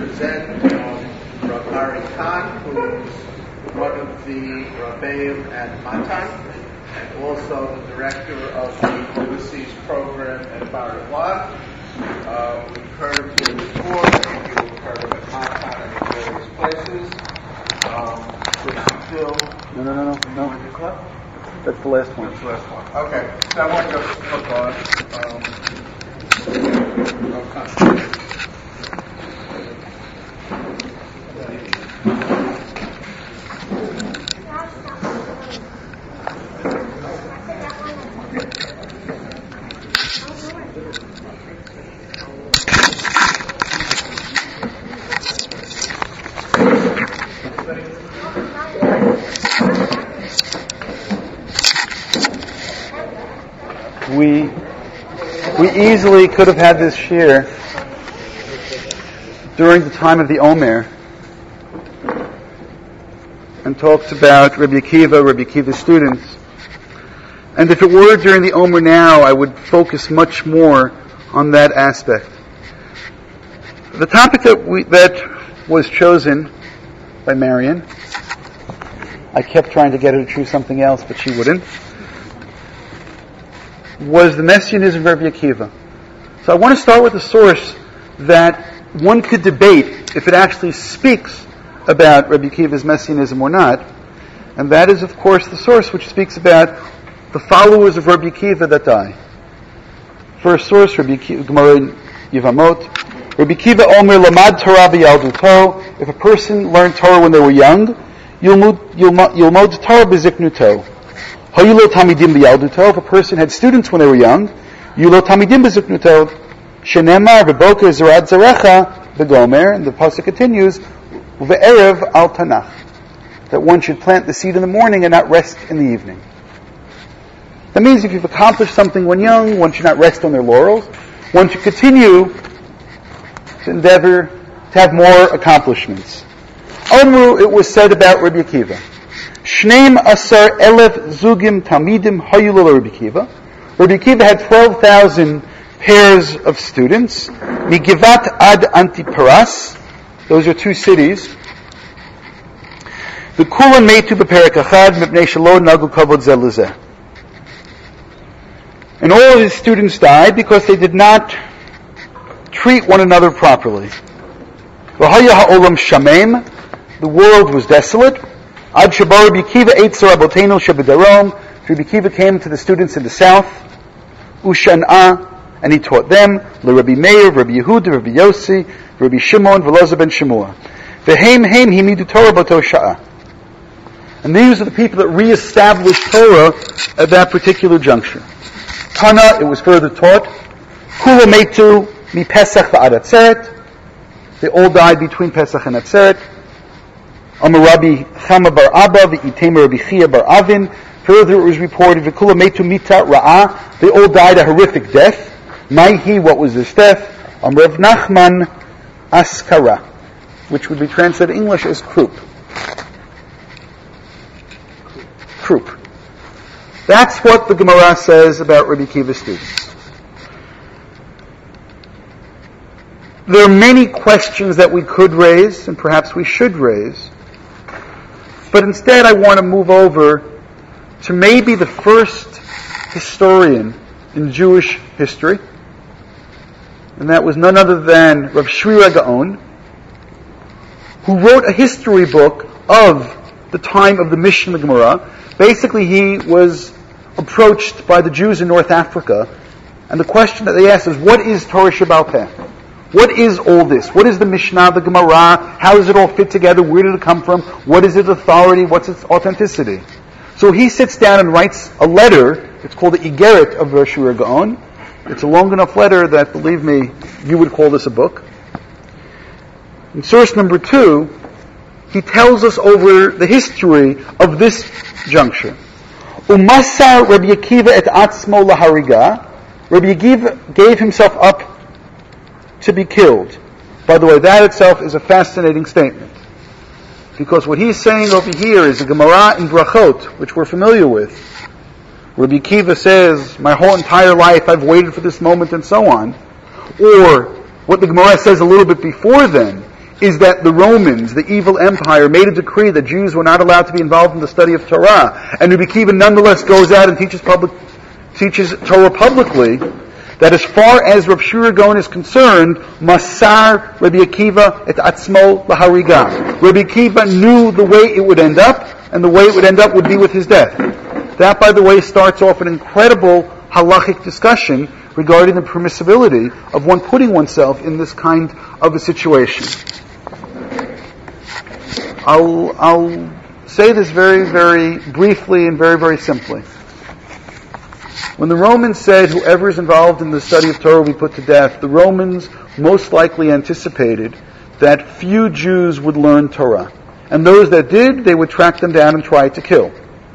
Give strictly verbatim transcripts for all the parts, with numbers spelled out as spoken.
present um, Rav Ari Khan, who's one of the Rabbeim at Matan, and also the director of the overseas program at Bar Ilan. Uh, we've heard him here before, maybe you've heard him at Matan and in various places. Um, Bill, no, no, no, no, no. Your club? That's the last one. That's the last one. Okay, so I want to flip on. Um, okay. We we easily could have had this shir during the time of the Omer and talked about Rabbi Akiva, Rabbi Akiva's students. And if it were during the Omer now, I would focus much more on that aspect. The topic that we, that was chosen by Marion, I kept trying to get her to choose something else, but she wouldn't, was the Messianism of Rabbi Akiva. So I want to start with a source that one could debate if it actually speaks about Rabbi Akiva's Messianism or not, and that is, of course, the source which speaks about the followers of Rabbi Akiva that die. First source, Rabbi Akiva, Gemara in Yevamot. Rabbi Akiva Omer Lamad Torah b'Yalduto. If a person learned Torah when they were young, Yilmod Torah b'Ziknuto. Hayulo Tamidim b'Yalduto. If a person had students when they were young, Yulo Tamidim b'Ziknuto. Shenemar v'Boker Zerad Zarecha b'Gomer. And the pasuk continues, Uve'erev al Tanach. That one should plant the seed in the morning and not rest in the evening. That means if you've accomplished something when young, one should not rest on their laurels. One should continue to endeavor to have more accomplishments. Amru, it was said about Rabbi Akiva. Shneim asar elef zugim talmidim hayulol Rabbi Akiva. Rabbi Akiva had twelve thousand pairs of students. Migivat ad Antiparas. Those are two cities. The kulan meitu b'perek achad mipnei shelo nagu kavod zeh lezeh. And all of his students died because they did not treat one another properly. V'haya ha'olam shamem. The world was desolate. Ad shabar Rabbi Akiva eitzar rabotenu shebedarom. Rabbi Akiva came to the students in the south. Ushan'ah. And he taught them. LeRabbi Meir, Rabbi Yehuda, Rabbi Yossi, Rabbi Shimon, Veloza ben Shemua. V'heim heim himidu Torah bato sha'ah. And these are the people that re-established Torah at that particular juncture. Tana, it was further taught. Kula meitu mi Pesach v'ad Atzeret. They all died between Pesach and Atzeret. Amar Rabbi Chama bar Abba v'itema Rabbi Chia bar Avin. Further, it was reported v'kula meitu mita ra'ah. They all died a horrific death. Maihi, what was this death? Amar Rav Nachman Askara, which would be translated in English as croup. Croup. That's what the Gemara says about Rabbi Akiva's students. There are many questions that we could raise, and perhaps we should raise, but instead I want to move over to maybe the first historian in Jewish history, and that was none other than Rav Shira Gaon, who wrote a history book of the time of the Mishnah Gemara. Basically, he was approached by the Jews in North Africa, and the question that they asked is, what is Torah Shebaal Peh? What is all this? What is the Mishnah, the Gemara? How does it all fit together? Where did it come from? What is its authority? What's its authenticity? So he sits down and writes a letter. It's called the Igeret of Rav Shira Gaon. It's a long enough letter that, believe me, you would call this a book. In source number two, he tells us over the history of this juncture. Umasa Rabbi Akiva et atzmo lahariga. Rabbi Akiva gave himself up to be killed. By the way, that itself is a fascinating statement. Because what he's saying over here is a Gemara in Brachot, which we're familiar with. Rabbi Akiva says, my whole entire life I've waited for this moment and so on. Or, what the Gemara says a little bit before then, is that the Romans, the evil empire, made a decree that Jews were not allowed to be involved in the study of Torah, and Rabbi Akiva nonetheless goes out and teaches public, teaches Torah publicly, that as far as Rav Shira Gaon is concerned, Masar Rabbi Akiva et Atzmo Lahariga. Rabbi Akiva knew the way it would end up, and the way it would end up would be with his death. That, by the way, starts off an incredible halachic discussion regarding the permissibility of one putting oneself in this kind of a situation. I'll, I'll say this very, very briefly and very, very simply. When the Romans said whoever is involved in the study of Torah will be put to death, the Romans most likely anticipated that few Jews would learn Torah. And those that did, they would track them down and try to kill.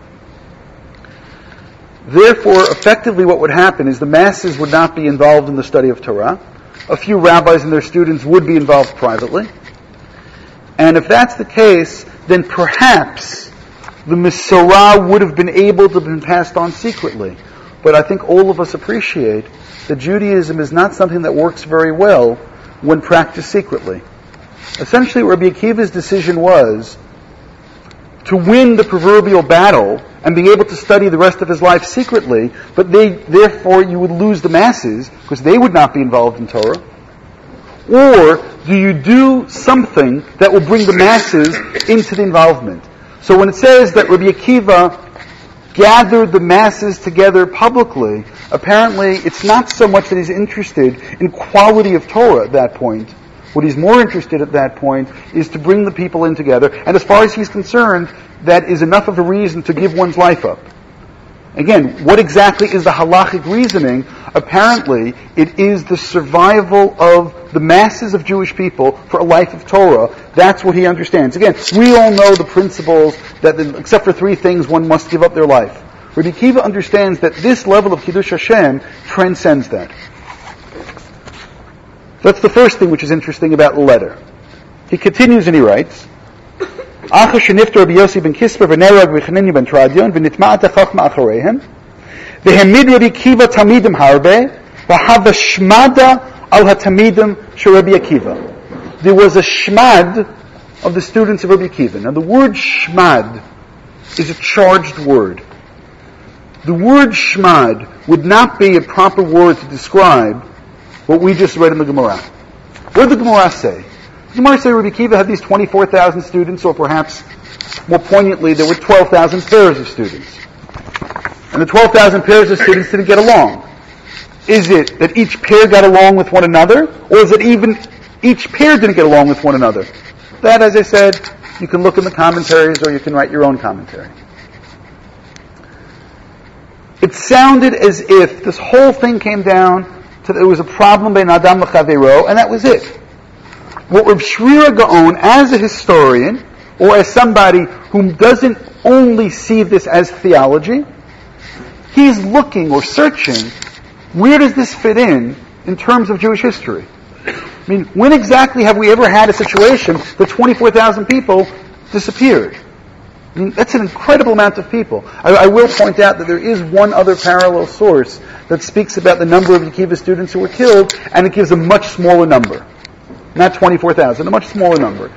Therefore, effectively what would happen is the masses would not be involved in the study of Torah. A few rabbis and their students would be involved privately. And if that's the case, then perhaps the Mesorah would have been able to have been passed on secretly. But I think all of us appreciate that Judaism is not something that works very well when practiced secretly. Essentially, Rabbi Akiva's decision was to win the proverbial battle and be able to study the rest of his life secretly, but they, therefore you would lose the masses because they would not be involved in Torah. Or do you do something that will bring the masses into the involvement? So when it says that Rabbi Akiva gathered the masses together publicly, apparently it's not so much that he's interested in quality of Torah at that point. What he's more interested at that point is to bring the people in together, and as far as he's concerned, that is enough of a reason to give one's life up. Again, what exactly is the halachic reasoning? Apparently, it is the survival of the masses of Jewish people for a life of Torah. That's what he understands. Again, we all know the principles that, except for three things, one must give up their life. Rabbi Akiva understands that this level of Kiddush Hashem transcends that. That's the first thing which is interesting about the letter. He continues and he writes, Acha shenifter Rabbi Yossi ben Kisper v'nerag v'chanini ben Tradion v'nitma'at ha'chachma achareihem v'hemid Rabbi Akiva tamidim harbe v'hava shmada al ha'tamidim shel Rabbi Akiva. There was a shmad of the students of Rabbi Akiva. Now the word shmad is a charged word. The word shmad would not be a proper word to describe what we just read in the Gemara. What did the Gemara say? The Gemara say Rabbi Akiva had these twenty-four thousand students, or perhaps more poignantly, there were twelve thousand pairs of students. And the twelve thousand pairs of students didn't get along. Is it that each pair got along with one another, or is it even each pair didn't get along with one another? That, as I said, you can look in the commentaries or you can write your own commentary. It sounded as if this whole thing came down to there was a problem by Adam l'Chavero, and that was it. What Rav Shira Gaon, as a historian, or as somebody who doesn't only see this as theology, he's looking or searching, where does this fit in, in terms of Jewish history? I mean, when exactly have we ever had a situation that twenty-four thousand people disappeared? I mean, that's an incredible amount of people. I, I will point out that there is one other parallel source that speaks about the number of Akiva students who were killed, and it gives a much smaller number. Not twenty-four thousand, a much smaller number.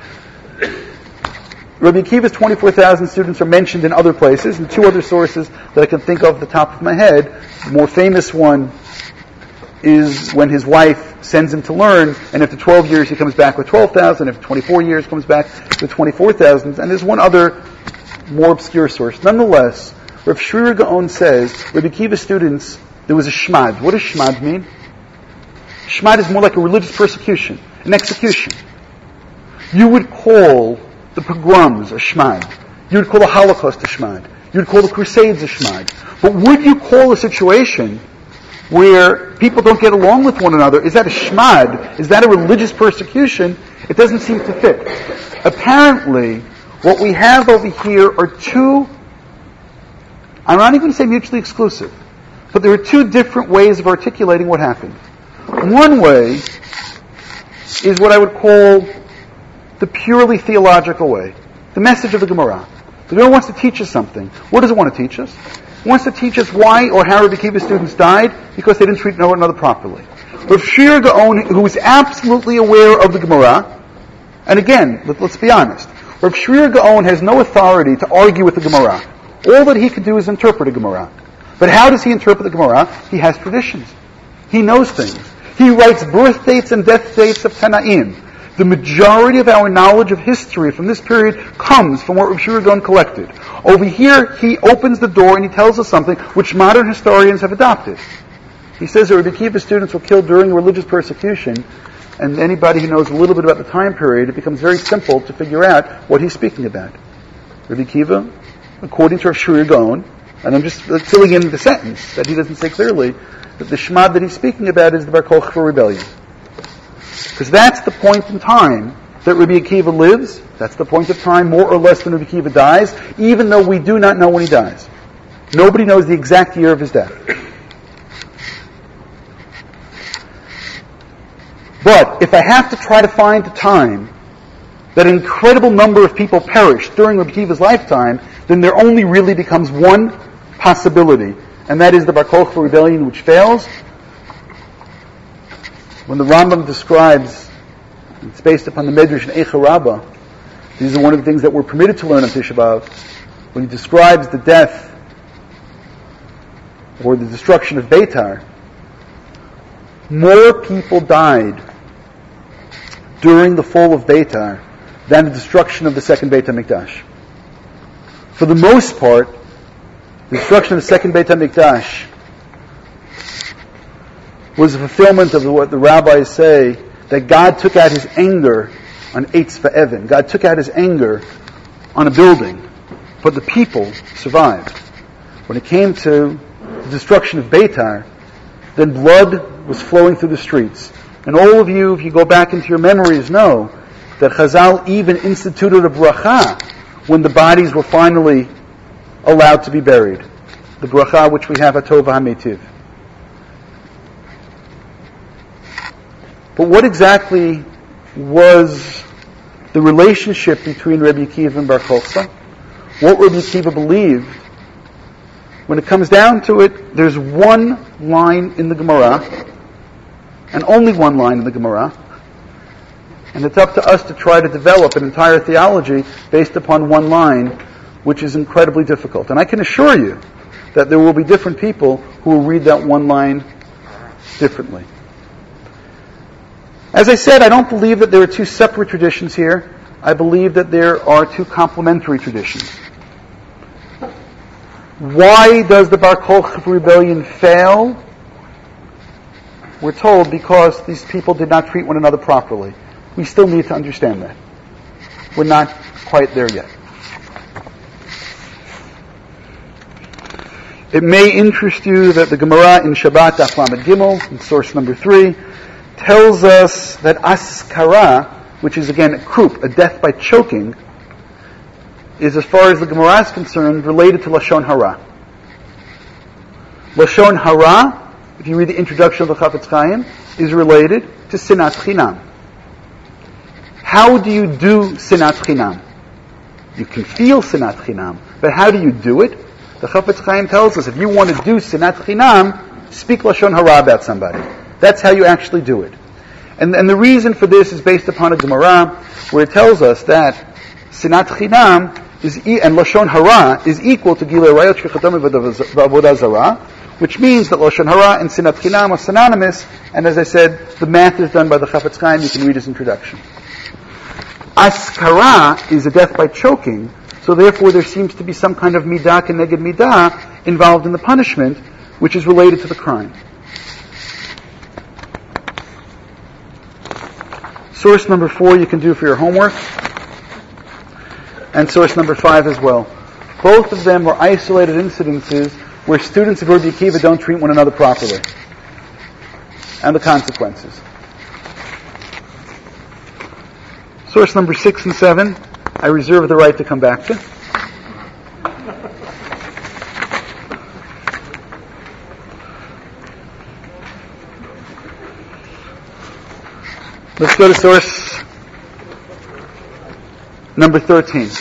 Rabbi Akiva's twenty-four thousand students are mentioned in other places, and two other sources that I can think of at the top of my head. The more famous one is when his wife sends him to learn, and after twelve years he comes back with twelve thousand, after twenty-four years comes back with twenty-four thousand, and there's one other more obscure source. Nonetheless, Rav Shira Gaon says, Rabbi Akiva's students, there was a shmad. What does shmad mean? Shmad is more like a religious persecution, an execution. You would call the pogroms a shmad. You would call the Holocaust a shmad. You would call the Crusades a shmad. But would you call a situation where people don't get along with one another, is that a shmad? Is that a religious persecution? It doesn't seem to fit. Apparently, what we have over here are two, I'm not even going to say mutually exclusive, but there are two different ways of articulating what happened. One way is what I would call the purely theological way, the message of the Gemara. The Gemara wants to teach us something. What does it want to teach us? It wants to teach us why or how Rabbi Akiva's students died, because they didn't treat one another properly. Rav Shira Gaon, who is absolutely aware of the Gemara, And again, let, let's be honest. Rav Shrir Gaon has no authority to argue with the Gemara. All that he can do is interpret a Gemara. But how does he interpret the Gemara? He has traditions. He knows things. He writes birth dates and death dates of Tanaim. The majority of our knowledge of history from this period comes from what Rav Shrir Gaon collected. Over here, he opens the door and he tells us something which modern historians have adopted. He says that Rabbi Akiva's students were killed during religious persecution, and anybody who knows a little bit about the time period, it becomes very simple to figure out what he's speaking about. Rabbi Akiva, according to Rav Shrir Gaon, and I'm just filling in the sentence that he doesn't say clearly, that the Shema that he's speaking about is the Bar Kokhba rebellion. Because that's the point in time that Rabbi Akiva lives. That's the point of time, more or less, when Rabbi Akiva dies, even though we do not know when he dies. Nobody knows the exact year of his death. But if I have to try to find the time that an incredible number of people perished during Rabbi Akiva's lifetime, then there only really becomes one possibility, and that is the Bar Kokhba rebellion, which fails. When the Rambam describes, it's based upon the Medrash in Eicha Rabbah, these are one of the things that we're permitted to learn on Tisha B'Av, when he describes the death or the destruction of Beitar, more people died during the fall of Beitar than the destruction of the second Beit HaMikdash. For the most part, the destruction of the second Beit HaMikdash was a fulfillment of what the rabbis say, that God took out his anger on Eitz Va'evan. God took out his anger on a building, but the people survived. When it came to the destruction of Beitar, then blood was flowing through the streets. And all of you, if you go back into your memories, know that Chazal even instituted a bracha when the bodies were finally allowed to be buried. The bracha which we have at Tova HaMeitiv. But what exactly was the relationship between Rabbi Akiva and Bar Kokhba? What Rabbi Akiva believed? When it comes down to it, there's one line in the Gemara, and only one line in the Gemara, and it's up to us to try to develop an entire theology based upon one line, which is incredibly difficult. And I can assure you that there will be different people who will read that one line differently. As I said, I don't believe that there are two separate traditions here. I believe that there are two complementary traditions. Why does the Bar Kokhba rebellion fail? We're told because these people did not treat one another properly. We still need to understand that. We're not quite there yet. It may interest you that the Gemara in Shabbat Daf Lamed Gimel, in source number three, tells us that askara, which is again a croup, a death by choking, is, as far as the Gemara is concerned, related to Lashon Hara. Lashon Hara, if you read the introduction of the Chafetz Chaim, is related to Sinat Chinam. How do you do Sinat Chinam? You can feel Sinat Chinam, but how do you do it? The Chafetz Chaim tells us, if you want to do Sinat Chinam, speak Lashon Hara about somebody. That's how you actually do it. And, and the reason for this is based upon a Gemara where it tells us that Sinat Chinam is e- and Lashon Hara is equal to Gilei Arayot Shchichatam V'Avodah Zarah, which means that Lashon Hara and Sinat Chinam are synonymous, and as I said, the math is done by the Chafetz Chaim. You can read his introduction. Askara is a death by choking, so therefore there seems to be some kind of midah keneged midah involved in the punishment, which is related to the crime. Source number four you can do for your homework, and source number five as well. Both of them are isolated incidences where students of Rabbi Akiva don't treat one another properly, and the consequences. Source number six and seven, I reserve the right to come back to. Let's go to source number thirteen.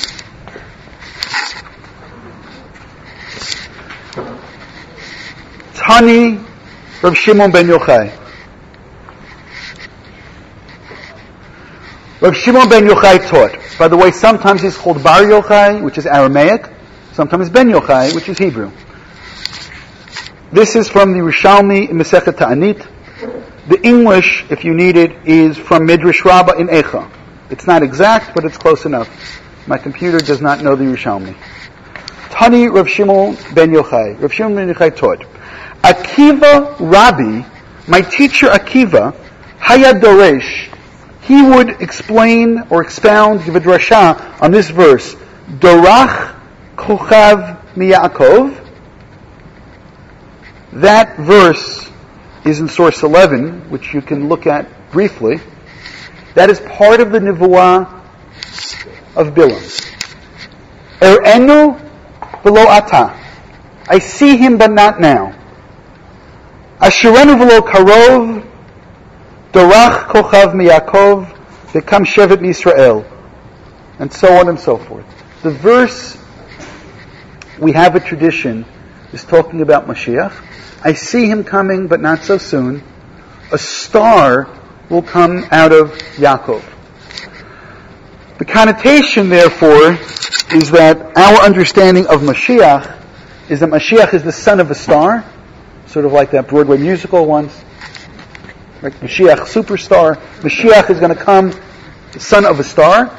Tani Rav Shimon ben Yochai. Rav Shimon ben Yochai taught. By the way, sometimes he's called Bar Yochai, which is Aramaic. Sometimes Ben Yochai, which is Hebrew. This is from the Rishalmi in Masechet Ta'anit. The English, if you need it, is from Midrash Rabbah in Echa. It's not exact, but it's close enough. My computer does not know the Rishalmi. Tani Rav Shimon ben Yochai. Rav Shimon ben Yochai taught. Akiva Rabbi, my teacher Akiva, Hayad Doresh, he would explain or expound, give a drasha on this verse. Dorach Kochav Miyakov. That verse is in source eleven, which you can look at briefly. That is part of the Nevuah of Bilam. Er'enu v'lo ata. I see him but not now. Asherenu v'lo karov. Dorach kochav miyakov. V'kam shevet miYisrael. And so on and so forth. The verse, we have a tradition, is talking about Mashiach. I see him coming but not so soon. A star will come out of Yaakov. The connotation, therefore, is that our understanding of Mashiach is that Mashiach is the son of a star, sort of like that Broadway musical once. Right? Mashiach, superstar. Mashiach is going to come, the son of a star.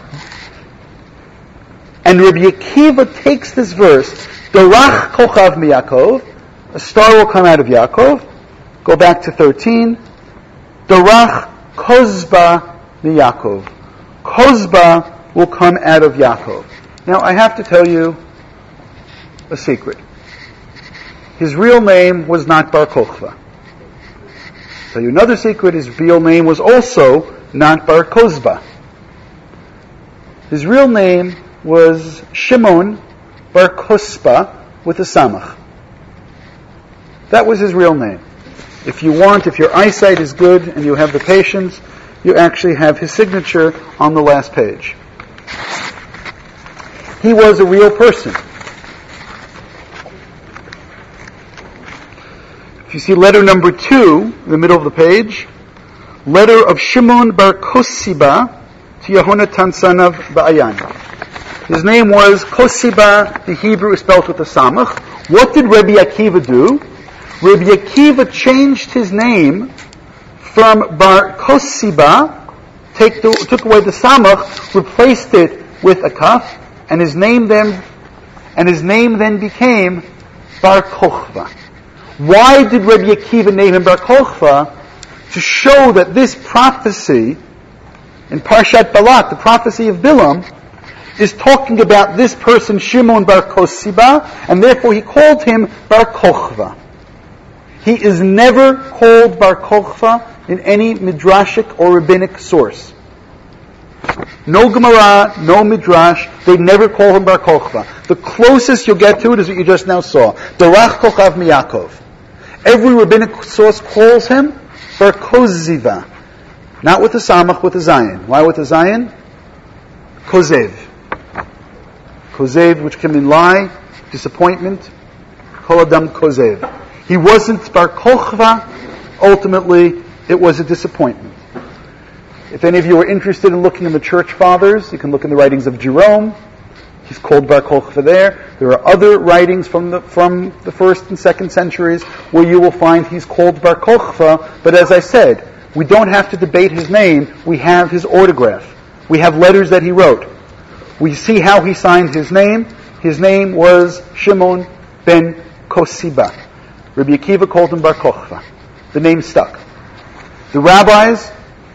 And Rabbi Akiva takes this verse, Dorach kochav miyakov, a star will come out of Yaakov. Go back to thirteen. Dorach kozba miyakov. Kozba will come out of Yaakov. Now, I have to tell you a secret. His real name was not Bar Kochva. I'll tell you another secret. His real name was also not Bar Kozba. His real name was Shimon Bar Kospa with a samach. That was his real name. If you want, if your eyesight is good and you have the patience, you actually have his signature on the last page. He was a real person. If you see letter number two, in the middle of the page, letter of Shimon Bar Kosiba to Yehonatan son of Ba'ayan. His name was Kosiba, the Hebrew is spelled with a samach. What did Rabbi Akiva do? Rabbi Akiva changed his name from Bar Kosiba, take the, took away the samach, replaced it with a kaf, and his name then, and his name then became Bar Kochva. Why did Rabbi Akiva name him Bar Kochva? To show that this prophecy in Parshat Balak, the prophecy of Bilam, is talking about this person, Shimon Bar Kosiba, and therefore he called him Bar Kochva. He is never called Bar Kochva in any midrashic or rabbinic source. No Gemara, no Midrash, they never call him Bar Kochva. The closest you'll get to it is what you just now saw. Dorach Kochav Miyakov. Every rabbinic source calls him Bar Koziva. Not with a samach, with a zayin. Why with a zayin? Kozev. Kozev, which can mean lie, disappointment. Kol Adam Kozev. He wasn't Bar Kochva. Ultimately, it was a disappointment. If any of you are interested in looking in the church fathers, you can look in the writings of Jerome. He's called Bar Kochva there. There are other writings from the from the first and second centuries where you will find he's called Bar Kochva. But as I said, we don't have to debate his name. We have his autograph. We have letters that he wrote. We see how he signed his name. His name was Shimon ben Kosiba. Rabbi Akiva called him Bar Kochva. The name stuck. The rabbis,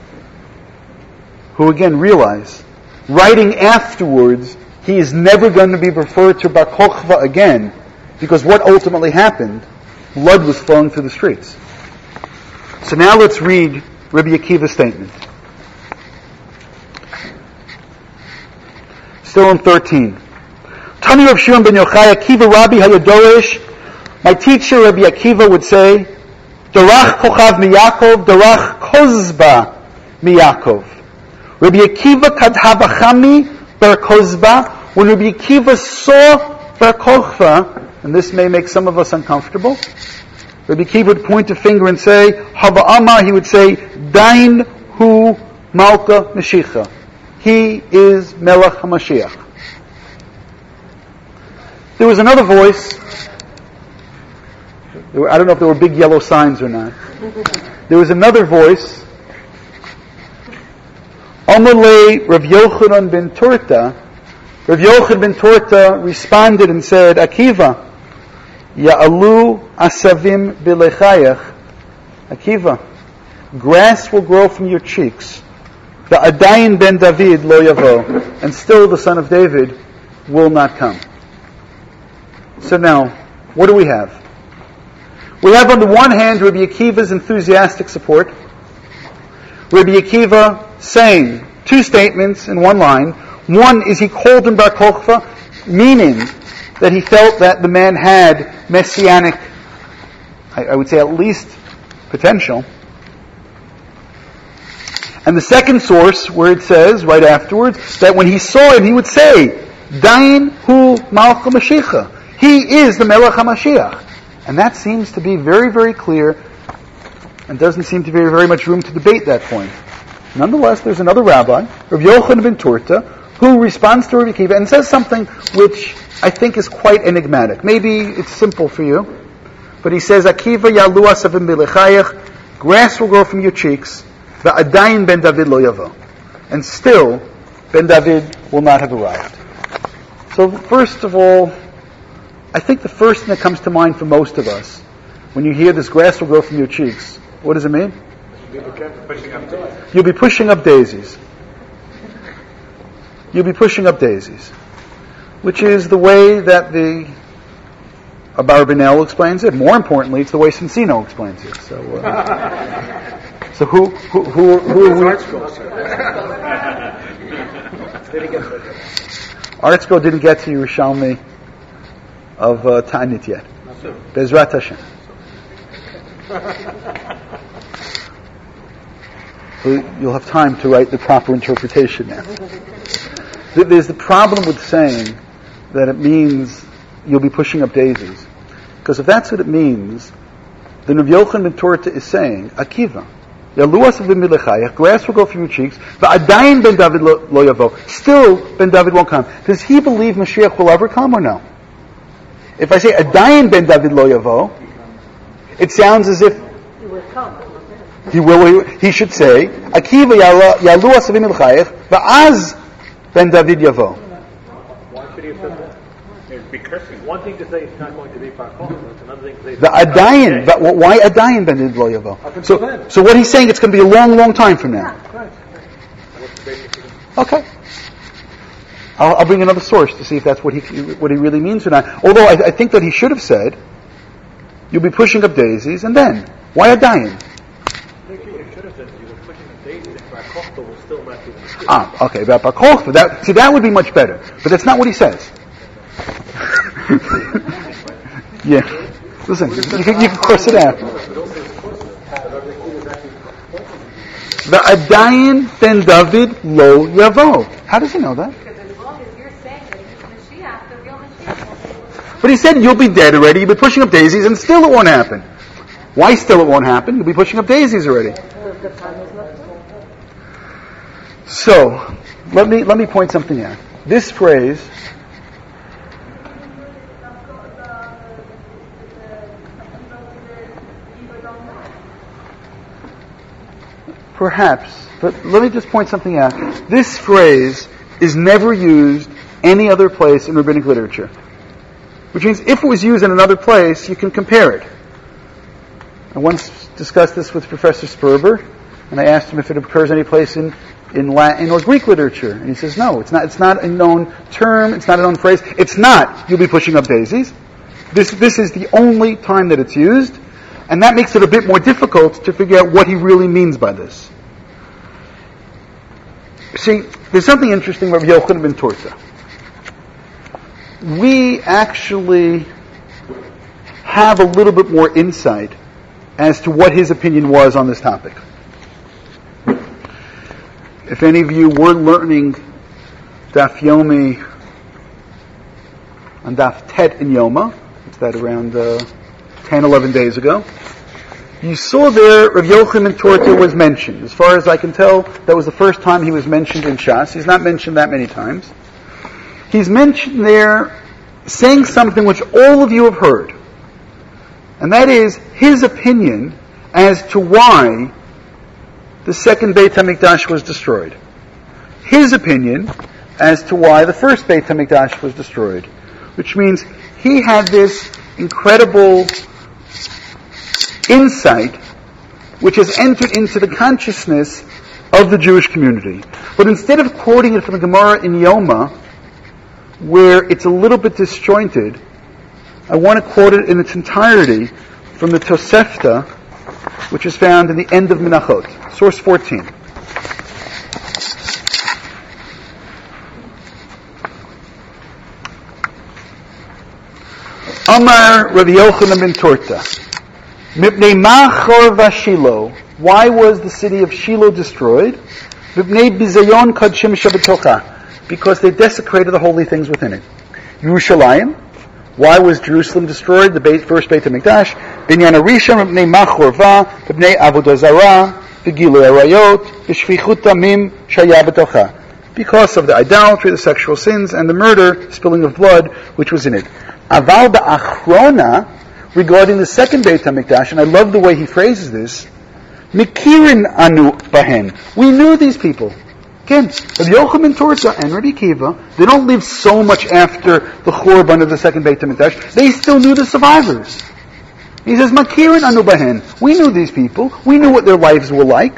who again realize, writing afterwards, he is never going to be referred to Bar Kochva again, because what ultimately happened, blood was flowing through the streets. So now let's read Rabbi Akiva's statement. Still in thirteen. Tani Rav Shimon ben Yochai Akiva Rabbi Hayadoresh. My teacher Rabbi Akiva would say, Dorach Kochav Miyakov, Dorach Kozba Miyakov. Rabbi Akiva Kadhavachami Bar Kozba. When Rabbi Akiva saw Bar Kochva, and this may make some of us uncomfortable, Rabbi Akiva would point a finger and say, Hava Amar, he would say, Dain Hu Malka Meshicha. He is Melech HaMashiach. There was another voice. There were, I don't know if there were big yellow signs or not. There was another voice. Amalei Rav Yochanan ben Turta. Rav Yochanan ben Turta responded and said, Akiva, Ya'alu asavim bilechayach. Akiva, grass will grow from your cheeks. The Adayin ben David lo yavo. And still the son of David will not come. So now, what do we have? We have on the one hand Rabbi Akiva's enthusiastic support. Rabbi Akiva saying two statements in one line. One is he called him Bar Kochva, meaning that he felt that the man had messianic, I, I would say at least potential. And the second source, where it says, right afterwards, that when he saw him, he would say, Dain hu Malcha Mashiach. He is the Melech HaMashiach. And that seems to be very, very clear, and doesn't seem to be very much room to debate that point. Nonetheless, there's another rabbi, Rav Yochanan ben Turta, who responds to Rabbi Akiva and says something which I think is quite enigmatic. Maybe it's simple for you, but he says, Akiva yalu asavim bilechayach, grass will grow from your cheeks, va'adayin ben David lo yavo. And still, ben David will not have arrived. So first of all, I think the first thing that comes to mind for most of us, when you hear this grass will grow from your cheeks, what does it mean? You'll be pushing up daisies. You'll be pushing up daisies. Which is the way that the Abarbanel explains it. More importantly, it's the way Cincino explains it. So, uh, so who, who, who, who are we? ArtScroll didn't get to Yerushalmi of uh, Ta'anit yet. Bezrat Hashem. You'll have time to write the proper interpretation now. There's the problem with saying that it means you'll be pushing up daisies. Because if that's what it means, then Rav Yochanan ben Turta is saying, Akiva, Yaluas of Milechayach, grass will go from your cheeks, Va'adayin ben David lo yavo. Still, ben David won't come. Does he believe Mashiach will ever come or no? If I say Adayin ben David lo yavo, it sounds as if he will come. He will. He should say, Akiva yalu asavim milchayich va'az ben David yavo. Why should he have said that? It'd be cursing. One thing to say it's not going to be Bar Kochva. It's another thing to say. The Adayin. But why Adayin ben David lo yavo? So, so what he's saying, it's going to be a long, long time from now. Okay. I'll, I'll bring another source to see if that's what he what he really means or not. Although I, I think that he should have said, "You'll be pushing up daisies," and then why a dying? Ah, okay, about Bar Kochva. That see, that would be much better, but that's not what he says. Yeah, listen, you can, you can cross it out. The Adayin ben David lo yavo. How does he know that? But he said you'll be dead already, you'll be pushing up daisies, and still it won't happen. Why still it won't happen? You'll be pushing up daisies already. So, let me let me point something out. This phrase, perhaps, but let me just point something out. This phrase is never used any other place in rabbinic literature. Which means if it was used in another place, you can compare it. I once discussed this with Professor Sperber, and I asked him if it occurs any place in, in Latin or Greek literature. And he says, no, it's not It's not a known term, it's not a known phrase. It's not, you'll be pushing up daisies. This, this is the only time that it's used, and that makes it a bit more difficult to figure out what he really means by this. See, there's something interesting about Yochanan ben Turta. We actually have a little bit more insight as to what his opinion was on this topic. If any of you were learning Daf Yomi on Daf Tet in Yoma, it's that around uh, ten, eleven days ago, You saw there Rav Yochanan ben Torta was mentioned. As far as I can tell, that was the first time he was mentioned in Shas. He's not mentioned that many times. He's mentioned there saying something which all of you have heard. And that is his opinion as to why the second Beit HaMikdash was destroyed. His opinion as to why the first Beit HaMikdash was destroyed. Which means he had this incredible insight which has entered into the consciousness of the Jewish community. But instead of quoting it from the Gemara in Yoma, where it's a little bit disjointed, I want to quote it in its entirety from the Tosefta, which is found in the end of Menachot, source fourteen. Amar Rav Yochanan ben Torta, Mipnei ma chorva Shiloh. Why was the city of Shiloh destroyed? Mipnei bizayon kadshim shabatocha. Because they desecrated the holy things within it. Yerushalayim. Why was Jerusalem destroyed? The Beit, first Beit HaMikdash. Binyan Arishon Mipnei ma chorva. Mipnei avodah zarah. V'gilui arayot. V'shfichut damim shaya batocha. Because of the idolatry, the sexual sins, and the murder, spilling of blood, which was in it. Aval ba'achrona, regarding the second Beit HaMikdash, and I love the way he phrases this, Mikirin anu bahen. We knew these people. Again, Rav Yochanan ben Torta and Rabbi Akiva, they don't live so much after the Churban of the second Beit HaMikdash. They still knew the survivors. He says, Mikirin anu bahen. We knew these people. We knew what their lives were like.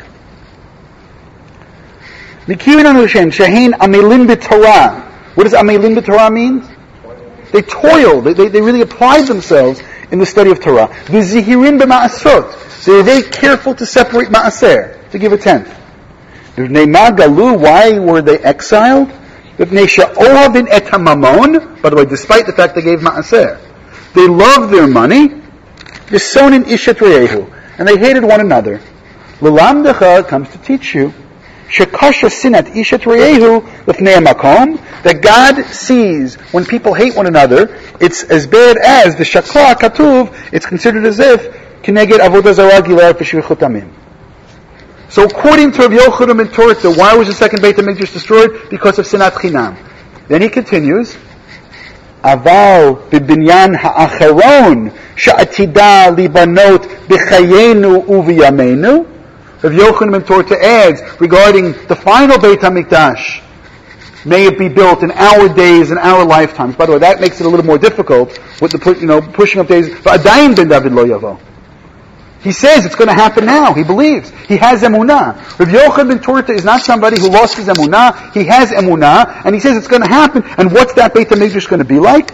Mikirin anu shen shehin amelin b'Torah. What does amelin b'Torah mean? They toiled. They, they, they really applied themselves in the study of Torah. V'zihirin b'ma'asot. They were very careful to separate ma'aser, to give a tenth. V'nei magalu, why were they exiled? V'nei she'ohavin et hamamon. By the way, despite the fact they gave ma'aser, they loved their money. V'sonin ishet re'ehu, and they hated one another. L'lamdecha comes to teach you. Shekasha sinat ishet re'ehu l'fnei makom, that God sees when people hate one another, it's as bad as the shakla katuv, it's considered as if kineged avodah zarah gilar v'shvichut damim. So according to Rav Yochanan ben Torta, why was the second Beit HaMikdash destroyed? Because of sinat chinam. Then he continues, Aval b'binyan ha'acharon sha'atida libanot b'chayenu u'v'yameinu. Rav Yochanan ben Torta adds regarding the final Beit HaMikdash, may it be built in our days and our lifetimes. By the way, that makes it a little more difficult with the you know pushing up days. But Adayin ben David lo yavo. He says it's going to happen now. He believes. He has emunah. Rav Yochanan ben Torta is not somebody who lost his emunah. He has emunah, and he says it's going to happen. And what's that Beit HaMikdash going to be like?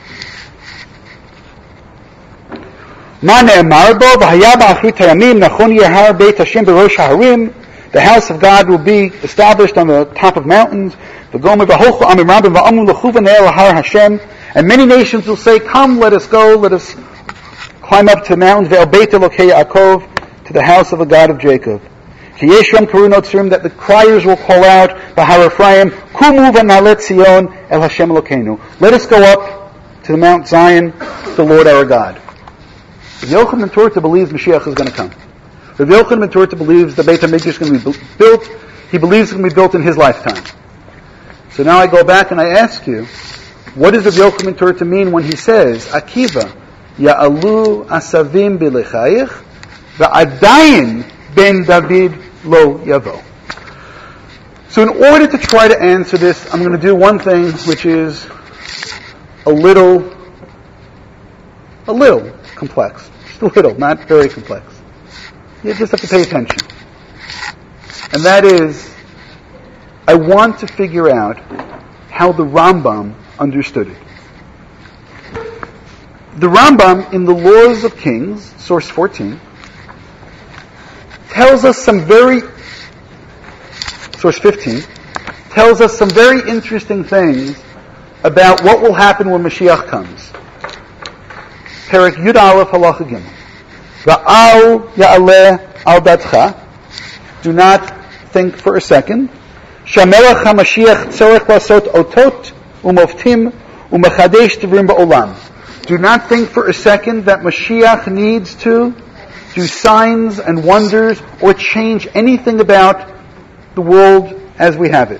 The house of God will be established on the top of mountains. And many nations will say, come, let us go, let us climb up to mountains, to the house of the God of Jacob. That the criers will call out, let us go up to the Mount Zion, to the Lord our God. Rav Yochanan ben Torta believes Mashiach is going to come. Rav Yochanan ben Torta believes the Beit HaMikdash is going to be built. He believes it's going to be built in his lifetime. So now I go back and I ask you, what does Rav Yochanan ben Torta mean when he says, Akiva, Ya'alu asavim b'lechayich, va'adayin ben David lo yavo. So in order to try to answer this, I'm going to do one thing which is a little, a little complex. Just a little, not very complex. You just have to pay attention. And that is, I want to figure out how the Rambam understood it. The Rambam in the Laws of Kings, source fourteen, tells us some very, source fifteen, tells us some very interesting things about what will happen when Mashiach comes. Perek Yud Aleph Halacha Gimel. Va'al ya'aleh al datcha. Do not think for a second. Shamelach HaMashiach tzorech lasot otot umoftim umechadesh devrim ba'olam. Do not think for a second that Mashiach needs to do signs and wonders, or change anything about the world as we have it.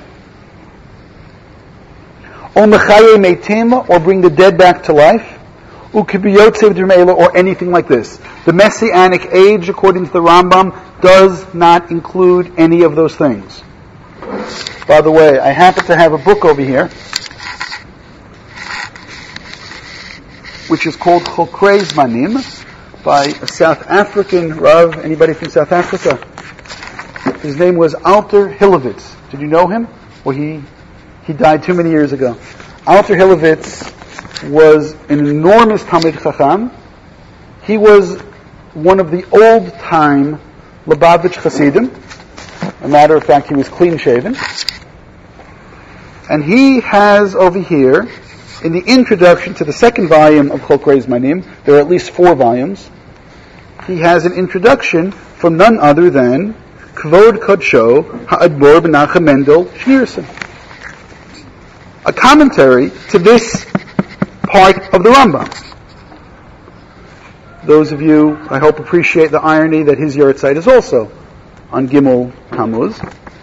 Or mechaye meitim, or bring the dead back to life. Ukibiyotzev d'meila, or anything like this. The Messianic age, according to the Rambam, does not include any of those things. By the way, I happen to have a book over here, which is called Chokrei Zmanim, by a South African Rav. Anybody from South Africa? His name was Alter Hilovitz. Did you know him? Well, he he died too many years ago. Alter Hilovitz was an enormous Talmid Chacham. He was one of the old-time Lubavitch Hasidim. As a matter of fact, he was clean-shaven. And he has over here, in the introduction to the second volume of Chokrei Zmanim, there are at least four volumes, he has an introduction from none other than Kvod Kodsho Ha'adbor Menachem Mendel Schneerson, a commentary to this part of the Rambam. Those of you, I hope, appreciate the irony that his yahrzeit is also on Gimel Tammuz.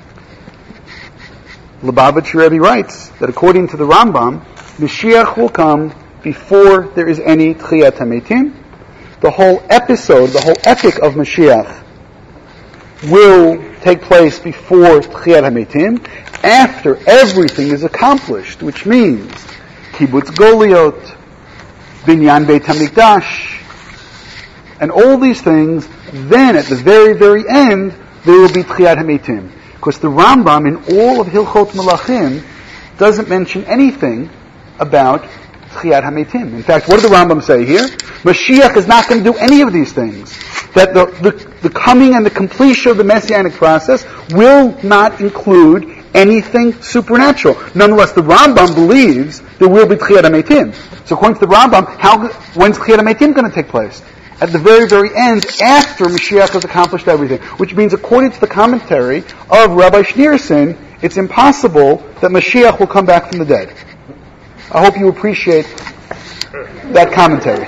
Lubavitch Rebbe writes that according to the Rambam, Mashiach will come before there is any Tchiyat HaMeitim. The whole episode, the whole epic of Mashiach will take place before Tchiyat HaMeitim, after everything is accomplished, which means Kibbutz Goliot, Binyan Beit HaMikdash, and all these things. Then at the very, very end, there will be Tchiyat HaMeitim. Because the Rambam in all of Hilchot Melachim doesn't mention anything about Tchiyat HaMeitim. In fact, what did the Rambam say here? Mashiach is not going to do any of these things. That the, the, the coming and the completion of the Messianic process will not include anything supernatural. Nonetheless, the Rambam believes there will be Tchiyat HaMeitim. So according to the Rambam, how, when's Tchiyat HaMeitim going to take place? At the very, very end, after Mashiach has accomplished everything. Which means, according to the commentary of Rabbi Schneerson, it's impossible that Mashiach will come back from the dead. I hope you appreciate that commentary.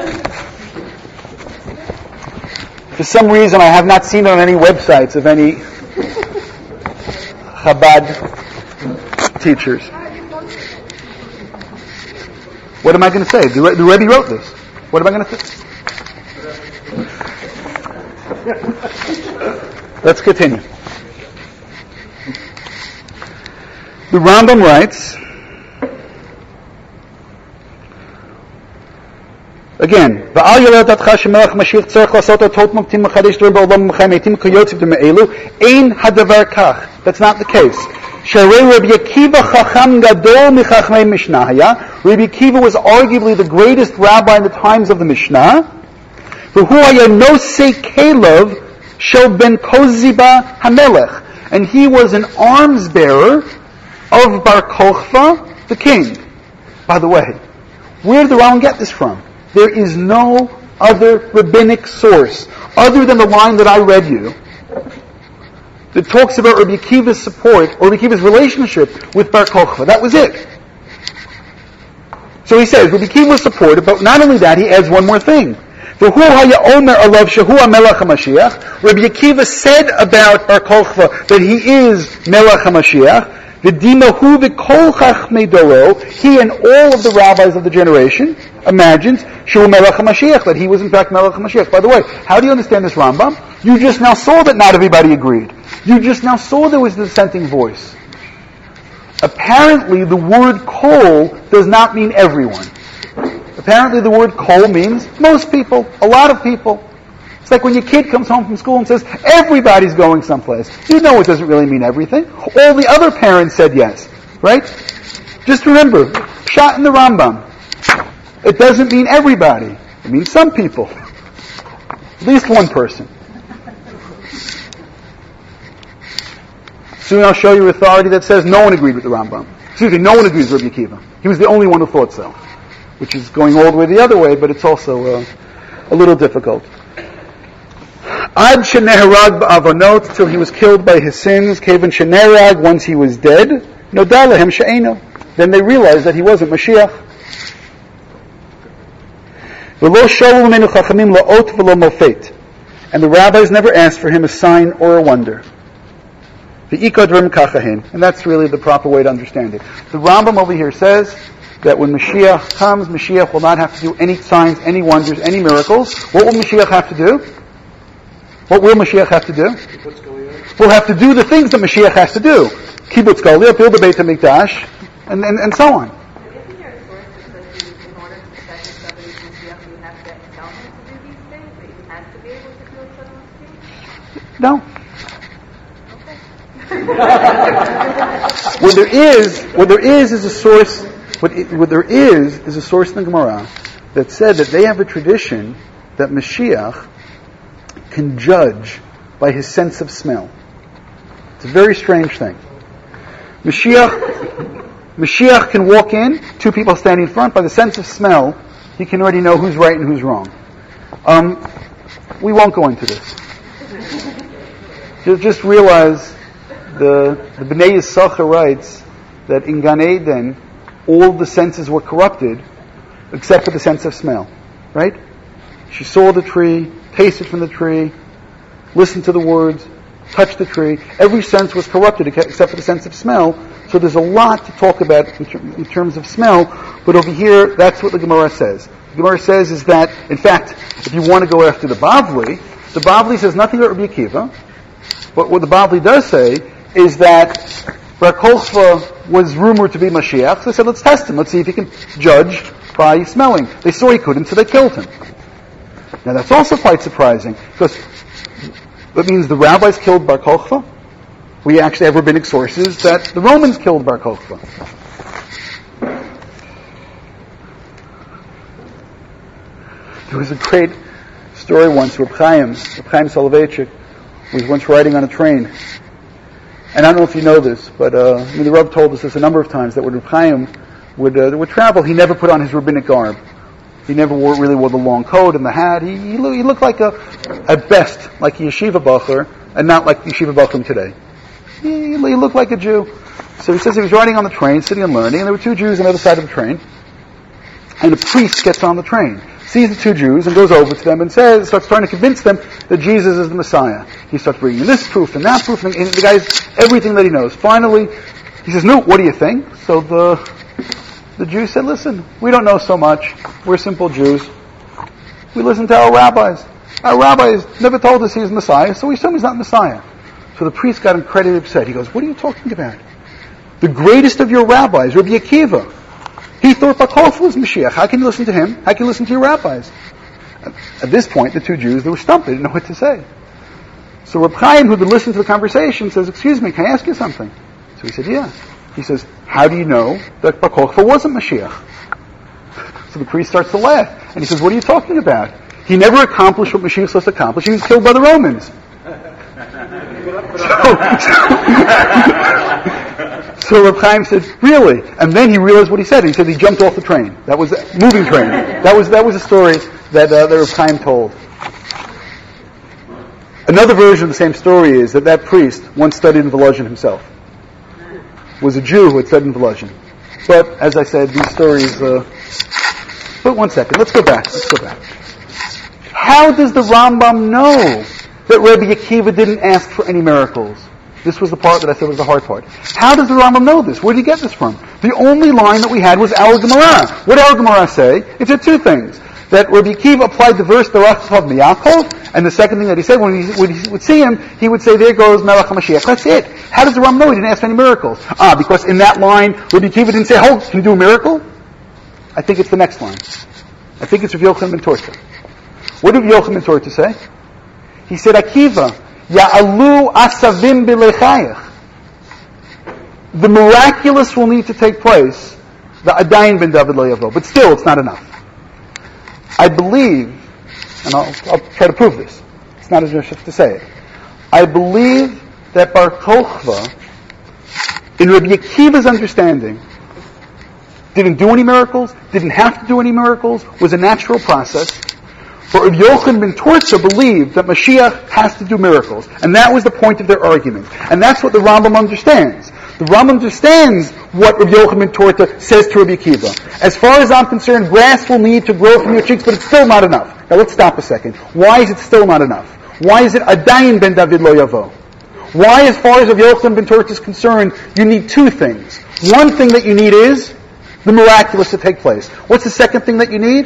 For some reason, I have not seen it on any websites of any Chabad teachers. What am I going to say? The, the Rebbe wrote this. What am I going to say? Let's continue. The Rambam writes, again, V'al yolad atcha shemelech Mashiach tzarech lasot otot moktim mechadesh dor ba'olam m'chayim eitim koyotziv d'me'elu ein hadavar kach. That's not the case. Sharei Rabbi Akiva chacham gadol michachmei Mishnah. Rabbi Akiva was arguably the greatest rabbi in the times of the Mishnah. V'hu haya nosei kelov shel ben Koziba hamelech, and he was an arms bearer of Bar Kochva, the king. By the way, where did the Rambam get this from? There is no other rabbinic source other than the line that I read you that talks about Rabbi Akiva's support or Rabbi Akiva's relationship with Bar Kochva. That was it. So he says Rabbi Akiva was supported, but not only that, he adds one more thing. Rabbi Akiva said about Bar Kochva that he is Melech HaMashiach. V'dimahu v'kol chachmei doro, he and all of the rabbis of the generation imagined Shu Melech HaMashiach, that he was in fact Melech HaMashiach. By the way, how do you understand this Rambam? You just now saw that not everybody agreed. You just now saw there was a dissenting voice. Apparently the word kol does not mean everyone. Apparently the word kol means most people, a lot of people. It's like when your kid comes home from school and says, everybody's going someplace. You know it doesn't really mean everything. All the other parents said yes, right? Just remember, shot in the Rambam. It doesn't mean everybody. It means some people. At least one person. Soon I'll show you authority that says no one agreed with the Rambam. Excuse me, no one agrees with Rabbi Akiva. He was the only one who thought so. Which is going all the way the other way, but it's also uh, a little difficult. Ad sheneharag ba'avonot, till he was killed by his sins. Kevan shenerag, once he was dead. Noda lehem she'eno. Then they realized that he wasn't Mashiach. V'lo shalu menu chachamim la'ot v'lo mofet. and the rabbis never asked for him a sign or a wonder. The ikadrim kachahin, and that's really the proper way to understand it. The Rambam over here says that when Mashiach comes, Mashiach will not have to do any signs, any wonders, any miracles. What will Mashiach have to do? What will Mashiach have to do? We'll have to do the things that Mashiach has to do. Kibbutz Galil, build the Beit HaMikdash, and, and, and so on. Isn't there a source that says you, in order to protect somebody's Mashiach, you have to tell him to do these things, that he has to be able to feel someone's things? No. What there is, what there is, is a source. What, it, what there is is a source in the Gemara that said that they have a tradition that Mashiach can judge by his sense of smell. It's a very strange thing. Mashiach, Mashiach can walk in, two people standing in front, by the sense of smell, he can already know who's right and who's wrong. Um, we won't go into this. Just, just realize the, the Bnei Yisachar writes that in Gan Eden, all the senses were corrupted except for the sense of smell. Right? She saw the tree, tasted from the tree, listened to the words, touched the tree. Every sense was corrupted except for the sense of smell. So there's a lot to talk about in, ter- in terms of smell, but over here, that's what the Gemara says. The Gemara says is that, in fact, if you want to go after the Bavli, the Bavli says nothing about Rabbi Akiva, but what the Bavli does say is that Bar Kochva was rumored to be Mashiach, so they said, let's test him, let's see if he can judge by smelling. They saw he couldn't, so they killed him. Now that's also quite surprising, because that means the rabbis killed Bar Kochva. We actually have rabbinic sources that the Romans killed Bar Kochva. There was a great story once, Reb Chaim, Reb Chaim Soloveitchik was once riding on a train. And I don't know if you know this, but uh, I mean, the Rebbe told us this a number of times, that when Reb Chaim would, uh, would travel, he never put on his rabbinic garb. He never wore, really wore the long coat and the hat. He, he, looked, he looked like a, at best, like a yeshiva bacher, and not like yeshiva bachrim today. He, he looked like a Jew. So he says he was riding on the train, sitting and learning, and there were two Jews on the other side of the train. And a priest gets on the train, sees the two Jews, and goes over to them and says, starts trying to convince them that Jesus is the Messiah. He starts bringing this proof and that proof, and the guy's everything that he knows. Finally, he says, "No, what do you think?" So the the Jew said, "Listen, we don't know so much. We're simple Jews. We listen to our rabbis. Our rabbis never told us he's Messiah, so we assume he's not Messiah." So the priest got incredibly upset. He goes, "What are you talking about? The greatest of your rabbis, Rabbi Akiva, he thought Bar Kochva was Mashiach. How can you listen to him? How can you listen to your rabbis?" At this point, the two Jews, they were stumped. They didn't know what to say. So Reb Chaim, who had been listening to the conversation, says, "Excuse me, can I ask you something?" So he said, "Yeah." He says, "How do you know that Bar Kochva wasn't Mashiach?" So the priest starts to laugh. And he says, "What are you talking about? He never accomplished what Mashiach was supposed to accomplish. He was killed by the Romans." so, so Reb Chaim said, "Really?" And then he realized what he said. He said he jumped off the train. That was a moving train. That was that was a story that, uh, that Reb Chaim told. Another version of the same story is that that priest once studied in Volozhin himself. Was a Jew who had studied in Volozhin. But, as I said, these stories... Uh, but one second, let's go back. Let's go back. How does the Rambam know that Rabbi Akiva didn't ask for any miracles? This was the part that I said was the hard part. How does the Rambam know this? Where did he get this from? The only line that we had was our Gemara. What did our Gemara say? It said two things. That Rabbi Akiva applied the verse, Berach Miyakov, and the second thing that he said, when he, when he would see him, he would say, "There goes Melech HaMashiach." That's it. How does the Rambam know he didn't ask for any miracles? Ah, because in that line, Rabbi Akiva didn't say, "Oh, can you do a miracle?" I think it's the next line. I think it's Rav Yochanan ben Torta. What did Rav Yochanan ben Torta say? He said, "Akiva, Ya'alu asavim b'lechayach." The miraculous will need to take place. The Adayin ben David lo yavo. But still, it's not enough. I believe, and I'll, I'll try to prove this. It's not as much as to say it. I believe that Bar Kochva, in Rabbi Akiva's understanding, didn't do any miracles, didn't have to do any miracles, was a natural process. But Rav Yochanan ben Torta believed that Mashiach has to do miracles. And that was the point of their argument. And that's what the Rambam understands. The Rambam understands what Rav Yochanan ben Torta says to Rabbi Akiva. As far as I'm concerned, grass will need to grow from your cheeks, but it's still not enough. Now let's stop a second. Why is it still not enough? Why is it Adayin ben David lo yavo? Why, as far as Rav Yochanan ben Torah is concerned, you need two things. One thing that you need is the miraculous to take place. What's the second thing that you need?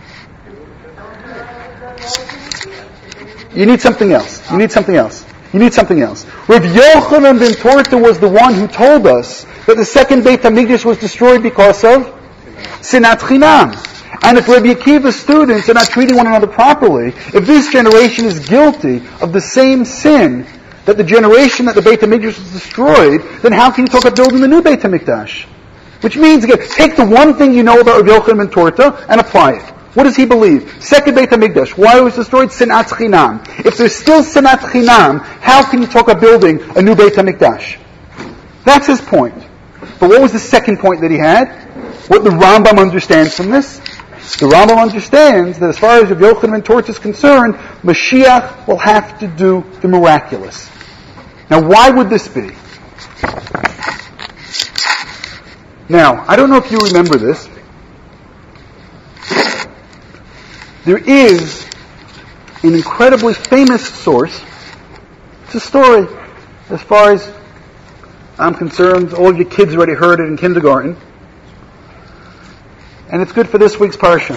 You need something else. You need something else. You need something else. Rav Yochanan ben Torah was the one who told us that the second Beit HaMikdash was destroyed because of Sinat Chinam. And if Rabbi Akiva's students are not treating one another properly, if this generation is guilty of the same sin that the generation that the Beit HaMikdash was destroyed, then how can you talk about building the new Beit HaMikdash? Which means, again, take the one thing you know about Rabbi Yochanan ben Torah and apply it. What does he believe? Second Beit HaMikdash. Why was it destroyed? Sinat Chinam. If there's still Sinat Chinam, how can you talk about building a new Beit HaMikdash? That's his point. But what was the second point that he had? What the Rambam understands from this? The Rambam understands that as far as Rabbi Yochanan ben Torah is concerned, Mashiach will have to do the miraculous. Now, why would this be? Now, I don't know if you remember this. There is an incredibly famous source. It's a story. As far as I'm concerned, all of your kids already heard it in kindergarten. And it's good for this week's parsha.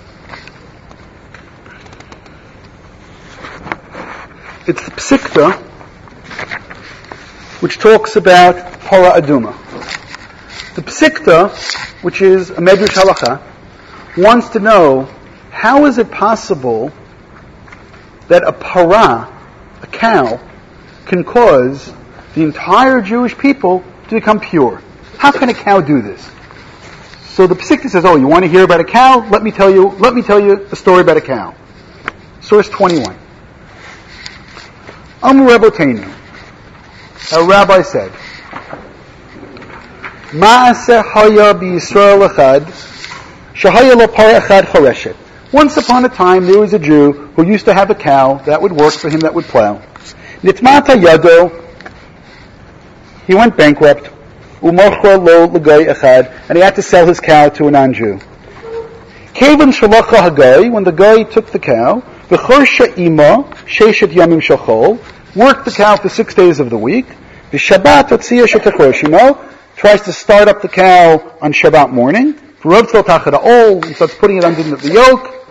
It's the Psikta, which talks about Para Aduma. The Psikta, which is a Medrash Halacha, wants to know how is it possible that a para, a cow, can cause the entire Jewish people to become pure? How can a cow do this? So the Psikta says, oh, you want to hear about a cow? Let me tell you, let me tell you a story about a cow. Source twenty-one. Amru Rabbeinu. A rabbi said, Ma'aseh haya b'Yisrael echad, shehaya lo para echad choreshet. Once upon a time, there was a Jew who used to have a cow that would work for him, that would plow. Nitmata yado, he went bankrupt. Umochra lo l'goy echad, and he had to sell his cow to a non-Jew. Kevan shalacha hagay, when the guy took the cow, v'chorsha ima sheishet yamim shachol, worked the cow for six days of the week. V'shabbat otziyah shetachroshimo, tries to start up the cow on Shabbat morning. V'rovtzol tachad ha'ol, he starts putting it underneath the yoke.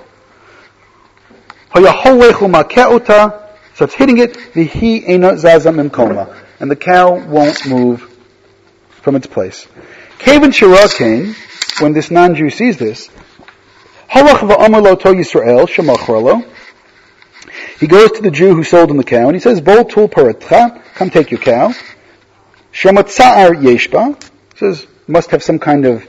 Hayaholechu makeuta, starts hitting it. V'hi eino zazam imkoma, and the cow won't move from its place. Kevin Shirakin, when this non-Jew sees this, halach va'amar lo to Yisrael shemachar lo. He goes to the Jew who sold him the cow and he says, "Bol tul paratcha, come take your cow." Shematza'ar yeshba, says must have some kind of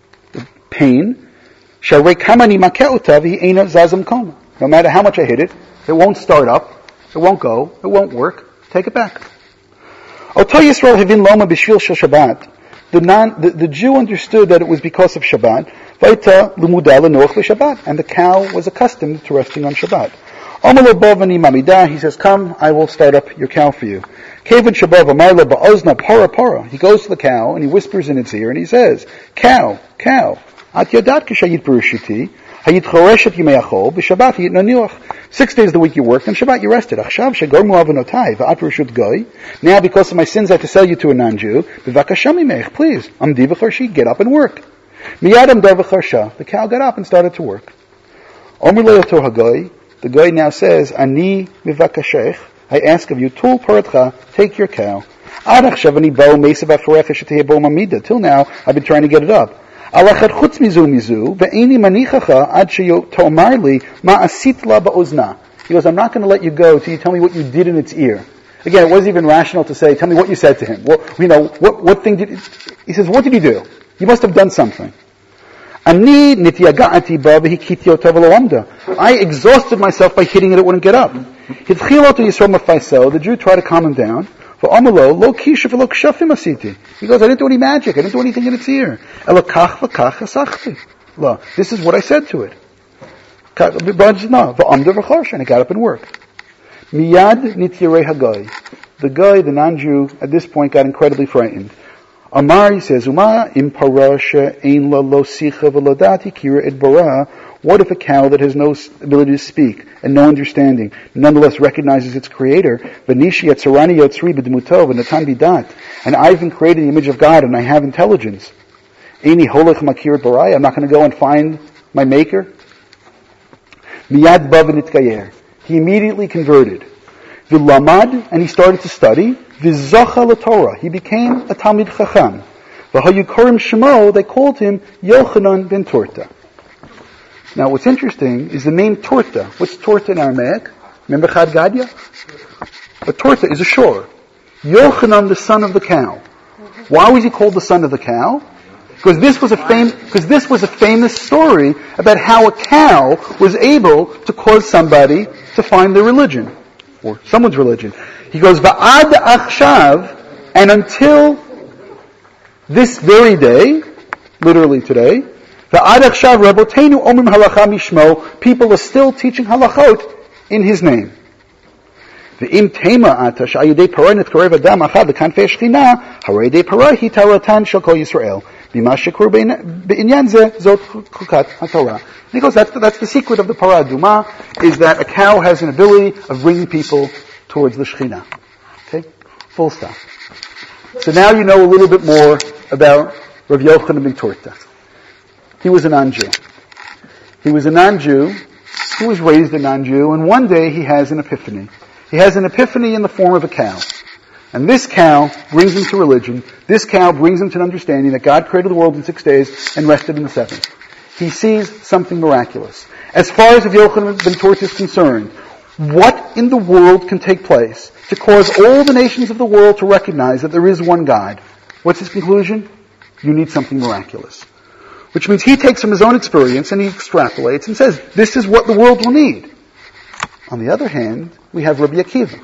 pain. Sharei kamani makeuta v'eino zazam koma. No matter how much I hit it, it won't start up, it won't go, it won't work. Take it back. Oto Yisrael havin loma b'shvil shel Shabbat. The, non, the, the Jew understood that it was because of Shabbat. Vayta l'muda l'noach l'Shabbat, and the cow was accustomed to resting on Shabbat. Amar lo bavani mamida, he says, "Come, I will start up your cow for you." Kevin shabav amar lo ba'ozna para para. He goes to the cow and he whispers in its ear and he says, "Cow, cow, at yodat k'shayit berushiti, hayit choreshet yimei achol, b'Shabbat hayit naniuach." Six days of the week you worked, and Shabbat you rested. Achshav shegormu avonotai v'at reshut goy. Now, because of my sins, I have to sell you to a non-Jew. B'vakasha mimech, please. Amdi v'charshi, get up and work. Miyad amda v'charsha. The cow got up and started to work. Omer le'oto hagoy. The guy now says, "Ani mivakashech, I ask of you, tul paratcha, take your cow. Ad achshav ani bao mesav aforecha sheteheh bo mamida. Till now, I've been trying to get it up. Alachad chutz mizu mizu, ve'eni manichacha ad sheyo to'omar li ma asit la ba'ozna." He goes, "I'm not going to let you go till you tell me what you did in its ear." Again, it wasn't even rational to say, "Tell me what you said to him." Well, you know, what what thing did? He says, "What did you do? You must have done something." Ani nityaga'ati ba v'hikityo tavalo amda. I exhausted myself by hitting it; it wouldn't get up. Hitchilo to Yisrael mafaiso. The Jew tried to calm him down. For amalo lo kisha v'lo kshafim asiti. He goes, "I didn't do any magic. I didn't do anything in its ear. Elakach v'kach asachti. Lo, this is what I said to it." And it got up and worked. Miyad nityarei hagoy. The guy, the non-Jew, at this point got incredibly frightened. Amar, he says, Uma im parasha ein la lo sicha v'lodati kira et bara. What if a cow that has no ability to speak and no understanding nonetheless recognizes its creator? And I've been created in the image of God and I have intelligence. I'm not going to go and find my maker. He immediately converted. And he started to study. He became a Talmid Chacham. They called him Yochanan ben Torta. Now, what's interesting is the name Torta. What's Torta in Aramaic? Remember Chad Gadya? A Torta is a shore. Yochanan, the son of the cow. Why was he called the son of the cow? Because this was a fam- because this was a famous story about how a cow was able to cause somebody to find their religion, or someone's religion. He goes, Va'ad achshav, and until this very day, literally today, Va'ad achshav rabotenu omrim halacha mishmo, people are still teaching halachot in his name. Ve'im tema ata sh'ayidei parah netkarev adam achad l'kanfei shechina, harei parah hi taratan shel kol Yisrael. He goes, that's the, that's the secret of the Parah Aduma, is that a cow has an ability of bringing people towards the Shekhinah. Okay? Full stop. So now you know a little bit more about Rav Yochanan ben Torta. He was a non-Jew. He was a non-Jew, he was raised a non-Jew, and one day he has an epiphany. He has an epiphany in the form of a cow. And this cow brings him to religion. This cow brings him to an understanding that God created the world in six days and rested in the seventh. He sees something miraculous. As far as Rav Yochanan ben Torta is concerned, what in the world can take place to cause all the nations of the world to recognize that there is one God? What's his conclusion? You need something miraculous. Which means he takes from his own experience and he extrapolates and says, this is what the world will need. On the other hand, we have Rabbi Akiva.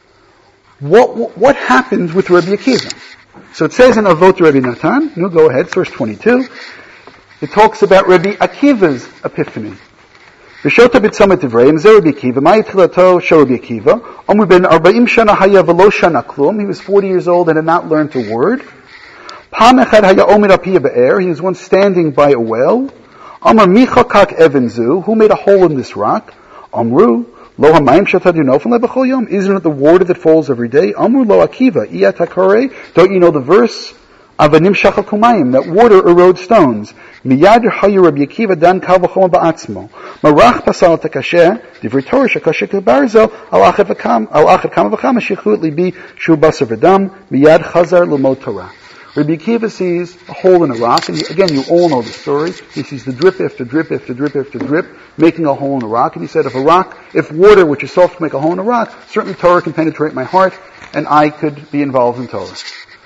What, what, what happened with Rabbi Akiva? So it says in Avot Rabbi Natan, no, go ahead, verse twenty-two, it talks about Rabbi Akiva's epiphany. V'shota b'tzomet Ivreim, ze Rabbi Akiva, ma yitchilato shel Rabbi Akiva, Omer ben arba'im shana haya v'lo shana klum, he was forty years old and had not learned a word. Pam echad haya omer apiyah be'er, he was once standing by a well. Omer micha kak evenzu, who made a hole in this rock? Omru, Lo hamayim shatadunofim lebechol yom. Isn't it the water that falls every day? Amru lo akiva iyat hakare. Don't you know the verse? Avanim shachal kumayim. That water erodes stones. Miyad hayu Rabbi Akiva dan kal v'chol ba'atzmo. Marach pasal takasheh divrei Torah shakasheh kebarzel al achet v'kam al achet kam v'cham shichut libi shu basar v'dam miyad chazar l'mod Torah. Rabbi Akiva sees a hole in a rock, and again, you all know the story. He sees the drip after drip after drip after drip, making a hole in a rock, and he said, if a rock, if water, which is soft, can make a hole in a rock, certainly Torah can penetrate my heart, and I could be involved in Torah.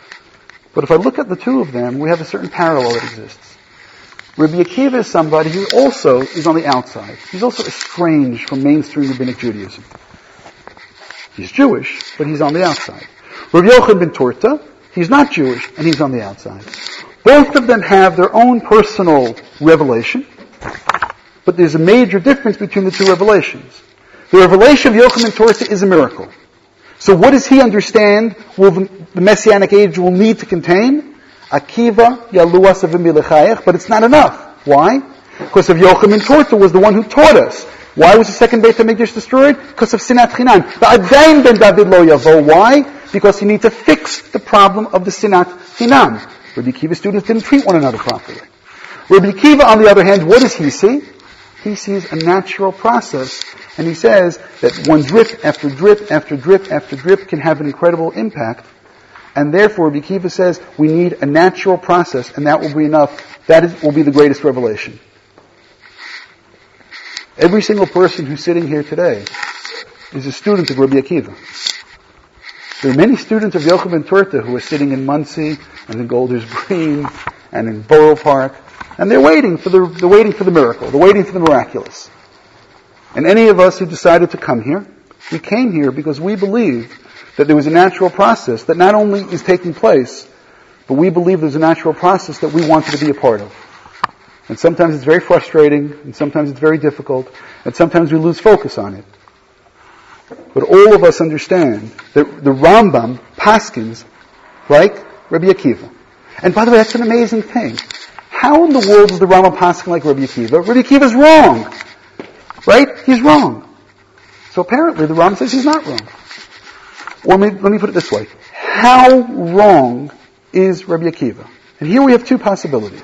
But if I look at the two of them, we have a certain parallel that exists. Rabbi Akiva is somebody who also is on the outside. He's also estranged from mainstream rabbinic Judaism. He's Jewish, but he's on the outside. Rabbi Yochanan ben Torta, he's not Jewish, and he's on the outside. Both of them have their own personal revelation, but there's a major difference between the two revelations. The revelation of Yochanan ben Torta is a miracle. So what does he understand will the, the Messianic age will need to contain? Akiva yaluas avim bilechayach, but it's not enough. Why? Because of Yochanan ben Torta was the one who taught us. Why was the second Beit HaMikdash destroyed? Because of Sinat Chinam. Va'adayin ben David lo yavo. Why? Because you need to fix the problem of the Sinat Chinam. Rabbi Akiva's students didn't treat one another properly. Rabbi Akiva, on the other hand, what does he see? He sees a natural process, and he says that one drip after drip after drip after drip can have an incredible impact, and therefore Rabbi Akiva says we need a natural process, and that will be enough. That is, will be the greatest revelation. Every single person who's sitting here today is a student of Rabbi Akiva. There are many students of Yochanan ben Torta who are sitting in Monsey and in Golders Green and in Borough Park, and they're waiting for the they're waiting for the miracle. They're waiting for the miraculous. And any of us who decided to come here, we came here because we believe that there was a natural process that not only is taking place, but we believe there's a natural process that we wanted to be a part of. And sometimes it's very frustrating, and sometimes it's very difficult, and sometimes we lose focus on it. But all of us understand that the Rambam paskins like Rabbi Akiva. And by the way, that's an amazing thing. how in the world is the Rama passing like Rabbi Akiva? Rabbi Akiva is wrong. Right? He's wrong. So apparently the Rama says he's not wrong. Or maybe, let me put it this way. How wrong is Rabbi Akiva? And here we have two possibilities.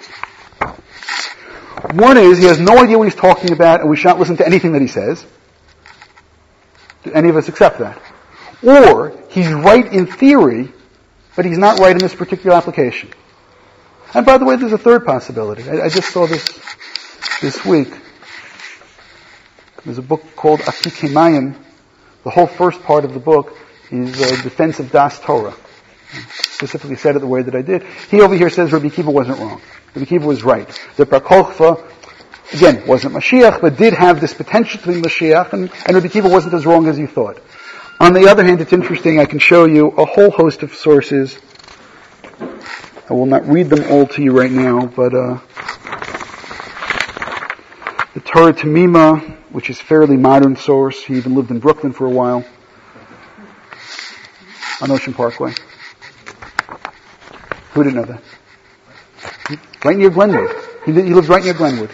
One is he has no idea what he's talking about and we shan't listen to anything that he says. Do any of us accept that? Or he's right in theory, but he's not right in this particular application. And by the way, there's a third possibility. I, I just saw this this week. There's a book called Afik Mayim. The whole first part of the book is a defense of Das Torah. I specifically said it the way that I did. He over here says Rabbi Akiva wasn't wrong. Rabbi Akiva was right. The Bar Kochva, again, wasn't Mashiach, but did have this potential to be Mashiach, and, and Rabbi Akiva wasn't as wrong as you thought. On the other hand, it's interesting, I can show you a whole host of sources. I will not read them all to you right now, but uh, the Torah Tamima, which is a fairly modern source. He even lived in Brooklyn for a while, on Ocean Parkway. Who didn't know that? Right near Glenwood. He, he lives right near Glenwood.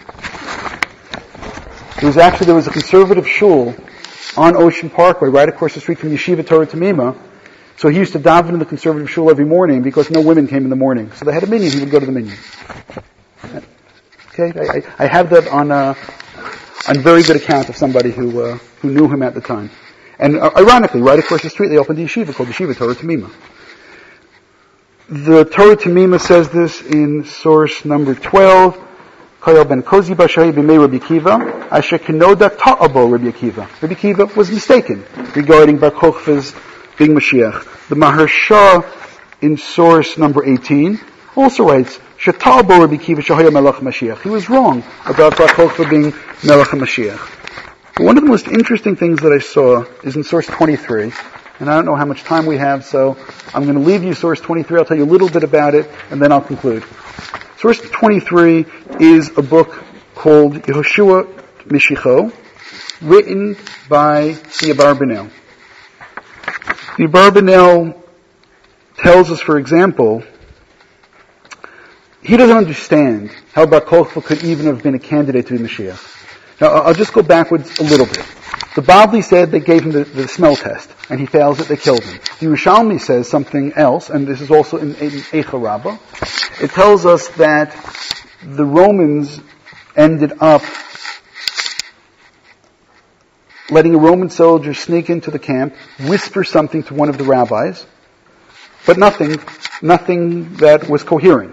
There was actually, there was a conservative shul on Ocean Parkway, right across the street from Yeshiva Torah Tamima. So he used to daven in the conservative shul every morning because no women came in the morning. So they had a minyan, he would go to the minyan. Okay, I, I have that on uh, on very good account of somebody who uh, who knew him at the time. And uh, ironically, right across the street, they opened a yeshiva called Yeshiva Torah Tamima. The Torah Tamima says this in source number twelve. Kayal ben Kozi Bashahi b'mei Rabbi Akiva, asher kenoda ta'abo Rabbi Akiva. Rabbi Akiva was mistaken regarding Bar Kochva's being Mashiach. The Maharsha in source number eighteen also writes, Sheta'abo Rabbi Akiva shahaya melech Mashiach. He was wrong about Bar Kochva being melech Mashiach. But one of the most interesting things that I saw is in source twenty-three, and I don't know how much time we have, so I'm going to leave you source twenty-three. I'll tell you a little bit about it, and then I'll conclude. Source twenty-three is a book called Yehoshua Mishicho, written by the Abarbanel. The Abarbanel tells us, for example, he doesn't understand how Bar Kochva could even have been a candidate to be Mashiach. Now, I'll just go backwards a little bit. The Bavli said they gave him the, the smell test, and he fails it, they killed him. The Yerushalmi says something else, and this is also in, in Eicha Rabbah. It tells us that the Romans ended up letting a Roman soldier sneak into the camp, whisper something to one of the rabbis, but nothing, nothing that was coherent.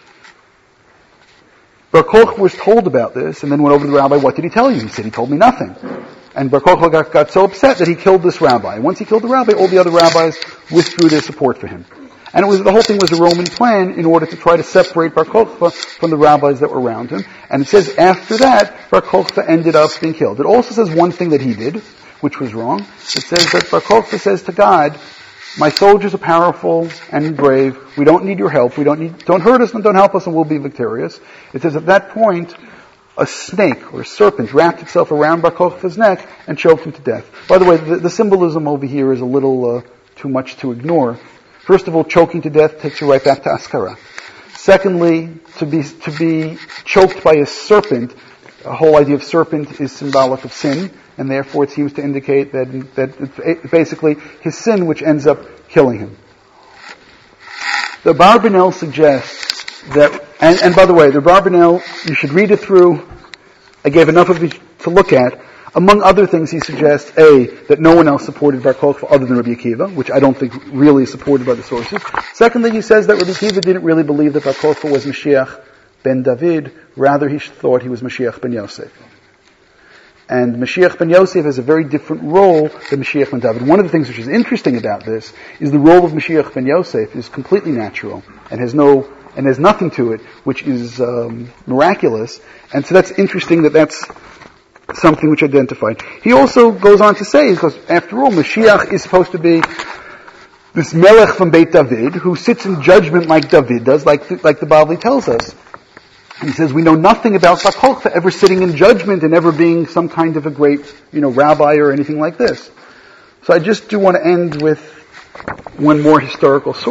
Bar Kochva was told about this, and then went over to the rabbi, what did he tell you? He said, he told me nothing. And Bar Kochva got, got so upset that he killed this rabbi. And once he killed the rabbi, all the other rabbis withdrew their support for him. And it was, the whole thing was a Roman plan in order to try to separate Bar Kochva from the rabbis that were around him. And it says after that, Bar Kochva ended up being killed. It also says one thing that he did, which was wrong. It says that Bar Kochva says to God, my soldiers are powerful and brave. We don't need your help. We don't need, don't hurt us and don't help us and we'll be victorious. It says at that point, a snake or a serpent wrapped itself around Bar Kochva's neck and choked him to death. By the way, the, the symbolism over here is a little uh, too much to ignore. First of all, choking to death takes you right back to Askara. Secondly, to be to be choked by a serpent, the whole idea of serpent is symbolic of sin, and therefore it seems to indicate that that it's basically his sin which ends up killing him. The Abarbanel suggests that, and, and by the way, the Abarbanel, you should read it through. I gave enough of it to look at. Among other things, he suggests, A, that no one else supported Bar Kochva other than Rabbi Akiva, which I don't think really is supported by the sources. Secondly, he says that Rabbi Akiva didn't really believe that Bar Kochva was Mashiach ben David, rather he thought he was Mashiach ben Yosef. And Mashiach ben Yosef has a very different role than Mashiach ben David. One of the things which is interesting about this is the role of Mashiach ben Yosef is completely natural and has no, and has nothing to it which is um, miraculous. And so that's interesting that that's something which identified. He also goes on to say, because after all, Mashiach is supposed to be this Melech from Beit David, who sits in judgment like David does, like the, like the Bavli tells us. And he says, we know nothing about Bar Kochva ever sitting in judgment and ever being some kind of a great, you know, rabbi or anything like this. So I just do want to end with one more historical source.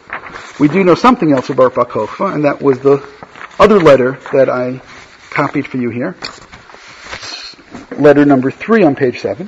We do know something else about Bar Kokhba, and that was the other letter that I copied for you here. Letter number three on page seven.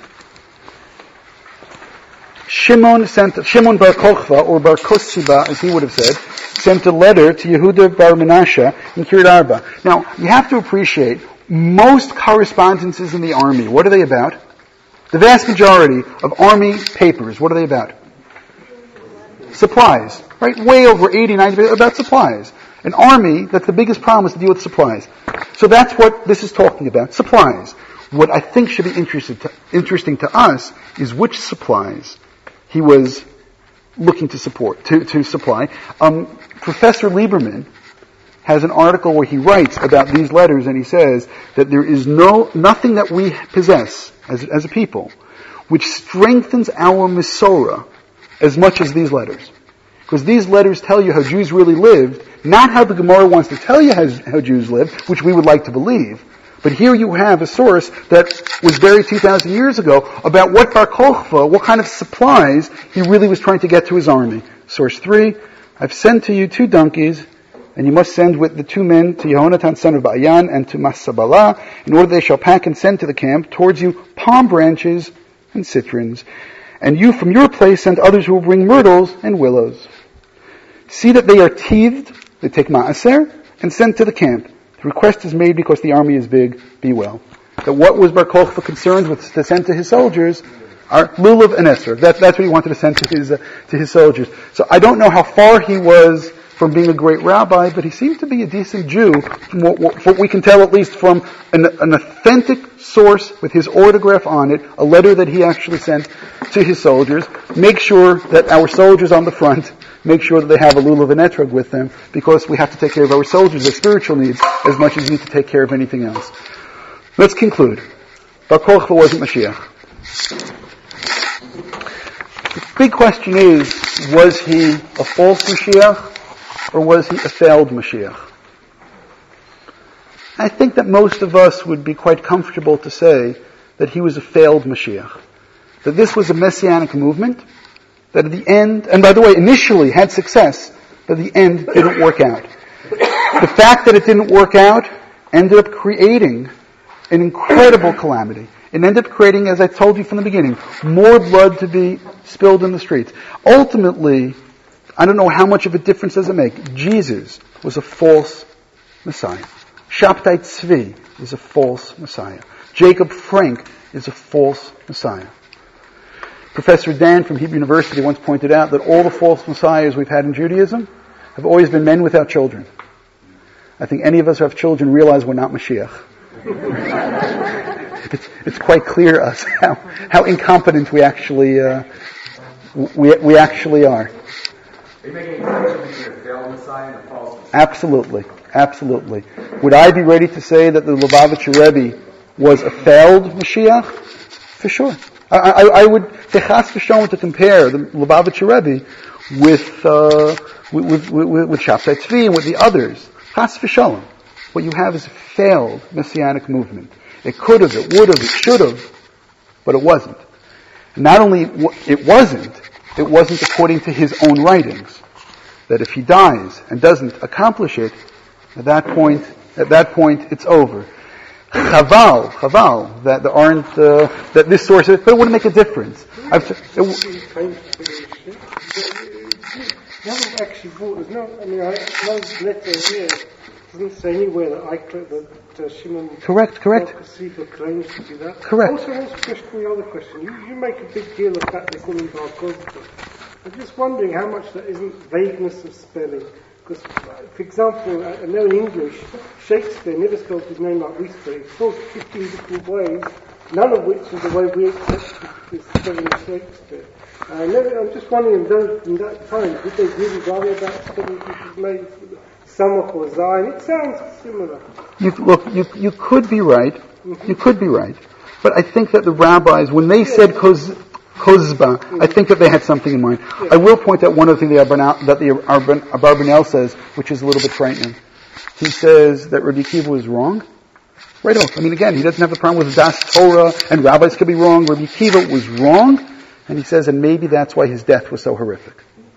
Shimon sent, Shimon Bar Kokhba, or Bar Kosiba, as he would have said, sent a letter to Yehuda Bar Menashe in Kiryat Arba. Now, you have to appreciate, most correspondences in the army, what are they about? The vast majority of army papers, what are they about? Supplies, right? Way over eighty, ninety, about supplies. An army, that's the biggest problem, is to deal with supplies. So that's what this is talking about, supplies. What I think should be interesting to, interesting to us is which supplies he was looking to support, to, to supply. Um, Professor Lieberman has an article where he writes about these letters, and he says that there is no nothing that we possess as, as a people which strengthens our Masorah as much as these letters. Because these letters tell you how Jews really lived, not how the Gemara wants to tell you how, how Jews lived, which we would like to believe. But here you have a source that was buried two thousand years ago about what Bar Kokhba, what kind of supplies he really was trying to get to his army. Source three, I've sent to you two donkeys, and you must send with the two men to Yehonatan son of Ba'ayan and to Masabala, in order they shall pack and send to the camp towards you palm branches and citrons. And you from your place send others who will bring myrtles and willows. See that they are teethed, they take ma'aser, and sent to the camp. The request is made because the army is big, be well. That what was Bar Kokhba concerned with to send to his soldiers are lulav and esrog. That, that's what he wanted to send to his, uh, to his soldiers. So I don't know how far he was from being a great rabbi, but he seemed to be a decent Jew, from what, what we can tell at least from an, an authentic source with his autograph on it, a letter that he actually sent to his soldiers. Make sure that our soldiers on the front, make sure that they have a lulav and etrog with them, because we have to take care of our soldiers, their spiritual needs, as much as we need to take care of anything else. Let's conclude. Bar Kokhba wasn't Mashiach. The big question is, was he a false Mashiach, or was he a failed Mashiach? I think that most of us would be quite comfortable to say that he was a failed Mashiach. That this was a messianic movement, that at the end, and by the way, initially had success, but at the end didn't work out. The fact that it didn't work out ended up creating an incredible calamity. It ended up creating, as I told you from the beginning, more blood to be spilled in the streets. Ultimately, I don't know how much of a difference does it make. Jesus was a false Messiah. Shabtai Tzvi is a false Messiah. Jacob Frank is a false Messiah. Professor Dan from Hebrew University once pointed out that all the false messiahs we've had in Judaism have always been men without children. I think any of us who have children realize we're not Mashiach. it's, it's quite clear to us how, how incompetent we actually uh, we we actually are. Are you making a distinction between a failed Messiah and a false Messiah? Absolutely, absolutely. Would I be ready to say that the Lubavitcher Rebbe was a failed Mashiach? For sure. I, I, I would, Techas V'Shalom, to compare the Lubavitcher Rebbe with, uh, with, with, with, with Shabtai Tzvi and with the others. Chas V'Shalom. What you have is a failed Messianic movement. It could have, it would have, it should have, but it wasn't. Not only it wasn't, it wasn't according to his own writings. That if he dies and doesn't accomplish it, at that point, at that point, it's over. Chaval, chaval, that there aren't, uh, that this source, but it wouldn't make a difference. I've, it, You haven't actually brought, there's no, I mean, I, no letter here doesn't say anywhere that I that uh, Shimon correct, correct. Kosiba claims to be that. Correct. Also, also question, the other question. You, you make a big deal of the fact they call him Bar Kokhba. I'm just wondering how much that isn't vagueness of spelling. Because, for example, I know in English, Shakespeare never spelled his name like we spell it. He spelled fifteen different ways, none of which is the way we accept the spelling of Shakespeare. Uh, never, I'm just wondering, in, those, in that time, did they really worry about spelling people's names? Samach or Zion? It sounds similar. You, look, you, you could be right. Mm-hmm. You could be right. But I think that the rabbis, when they yeah. said Koz, Kozba, mm-hmm. I think that they had something in mind. Yeah. I will point out one other thing that the Abarbanel says, which is a little bit frightening. He says that Rabbi Akiva was wrong. Right off. I mean, again, he doesn't have a problem with Das Torah, and rabbis could be wrong. Rabbi Akiva was wrong, and he says, and maybe that's why his death was so horrific.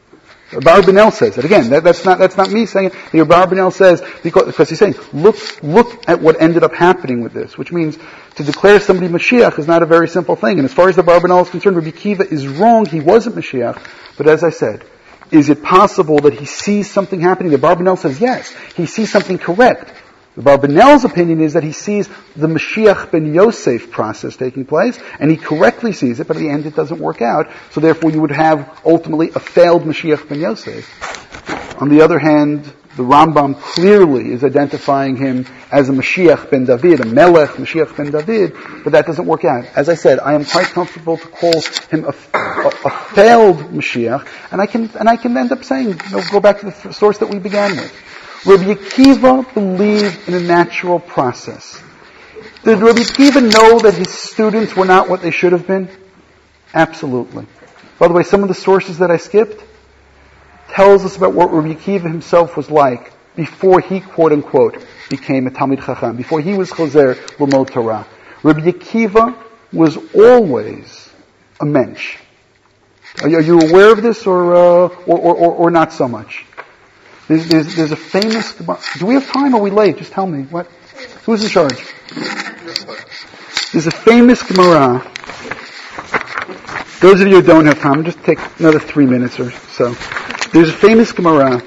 Barbanel says it. Again, that, that's not that's not me saying it. The Barbanel says, because, because he's saying, look look at what ended up happening with this, which means to declare somebody Mashiach is not a very simple thing. And as far as the Barbanel is concerned, Rabbi Akiva is wrong. He wasn't Mashiach. But as I said, is it possible that he sees something happening? The Barbanel says yes. He sees something correct. The Barbanel's opinion is that he sees the Mashiach ben Yosef process taking place, and he correctly sees it, but at the end it doesn't work out. So therefore you would have ultimately a failed Mashiach ben Yosef. On the other hand, the Rambam clearly is identifying him as a Mashiach ben David, a Melech Mashiach ben David, but that doesn't work out. As I said, I am quite comfortable to call him a, a, a failed Mashiach, and I can and I can end up saying, you know, go back to the source that we began with. Rabbi Akiva believed in a natural process. Did Rabbi Akiva know that his students were not what they should have been? Absolutely. By the way, some of the sources that I skipped tells us about what Rabbi Akiva himself was like before he, quote unquote, became a Talmid Chacham, before he was Choser L'Lmod Torah. Rabbi Akiva was always a mensch. Are you, are you aware of this, or, uh, or, or, or, or not so much? There's, there's, there's a famous... Do we have time, or are we late? Just tell me. What? Who's in charge? There's a famous Gemara. Those of you who don't have time, just take another three minutes or so. There's a famous Gemara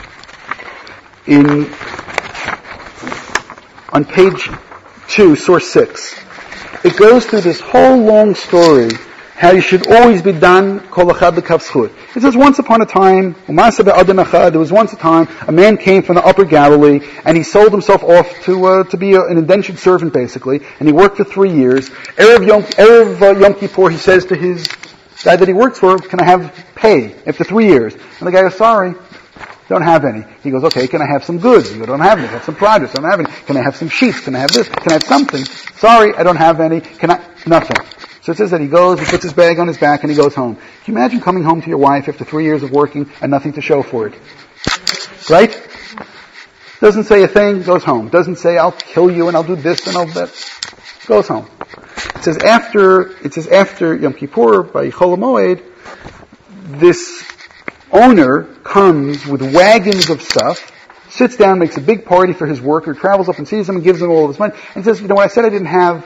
in on page two, source six. It goes through this whole long story how you should always be done kol achad l'kav zchut. It says once upon a time, there was once a time, a man came from the upper Galilee, and he sold himself off to uh, to be a, an indentured servant, basically, and he worked for three years. Erev Yom, Erev uh, Yom Kippur, he says to his guy that he works for, can I have pay after three years? And the guy goes, sorry, don't have any. He goes, okay, can I have some goods? You don't have any. Have some produce. I don't have any. Can I have some sheets? Can I have this? Can I have something? Sorry, I don't have any. Can I? Nothing. So it says that he goes, he puts his bag on his back, and he goes home. Can you imagine coming home to your wife after three years of working and nothing to show for it? Right? Doesn't say a thing, goes home. Doesn't say, I'll kill you and I'll do this and I'll that. Goes home. It says after, it says after Yom Kippur, by Chol HaMoed, this owner comes with wagons of stuff, sits down, makes a big party for his worker, travels up and sees him and gives him all of his money, and says, you know, when I said I didn't have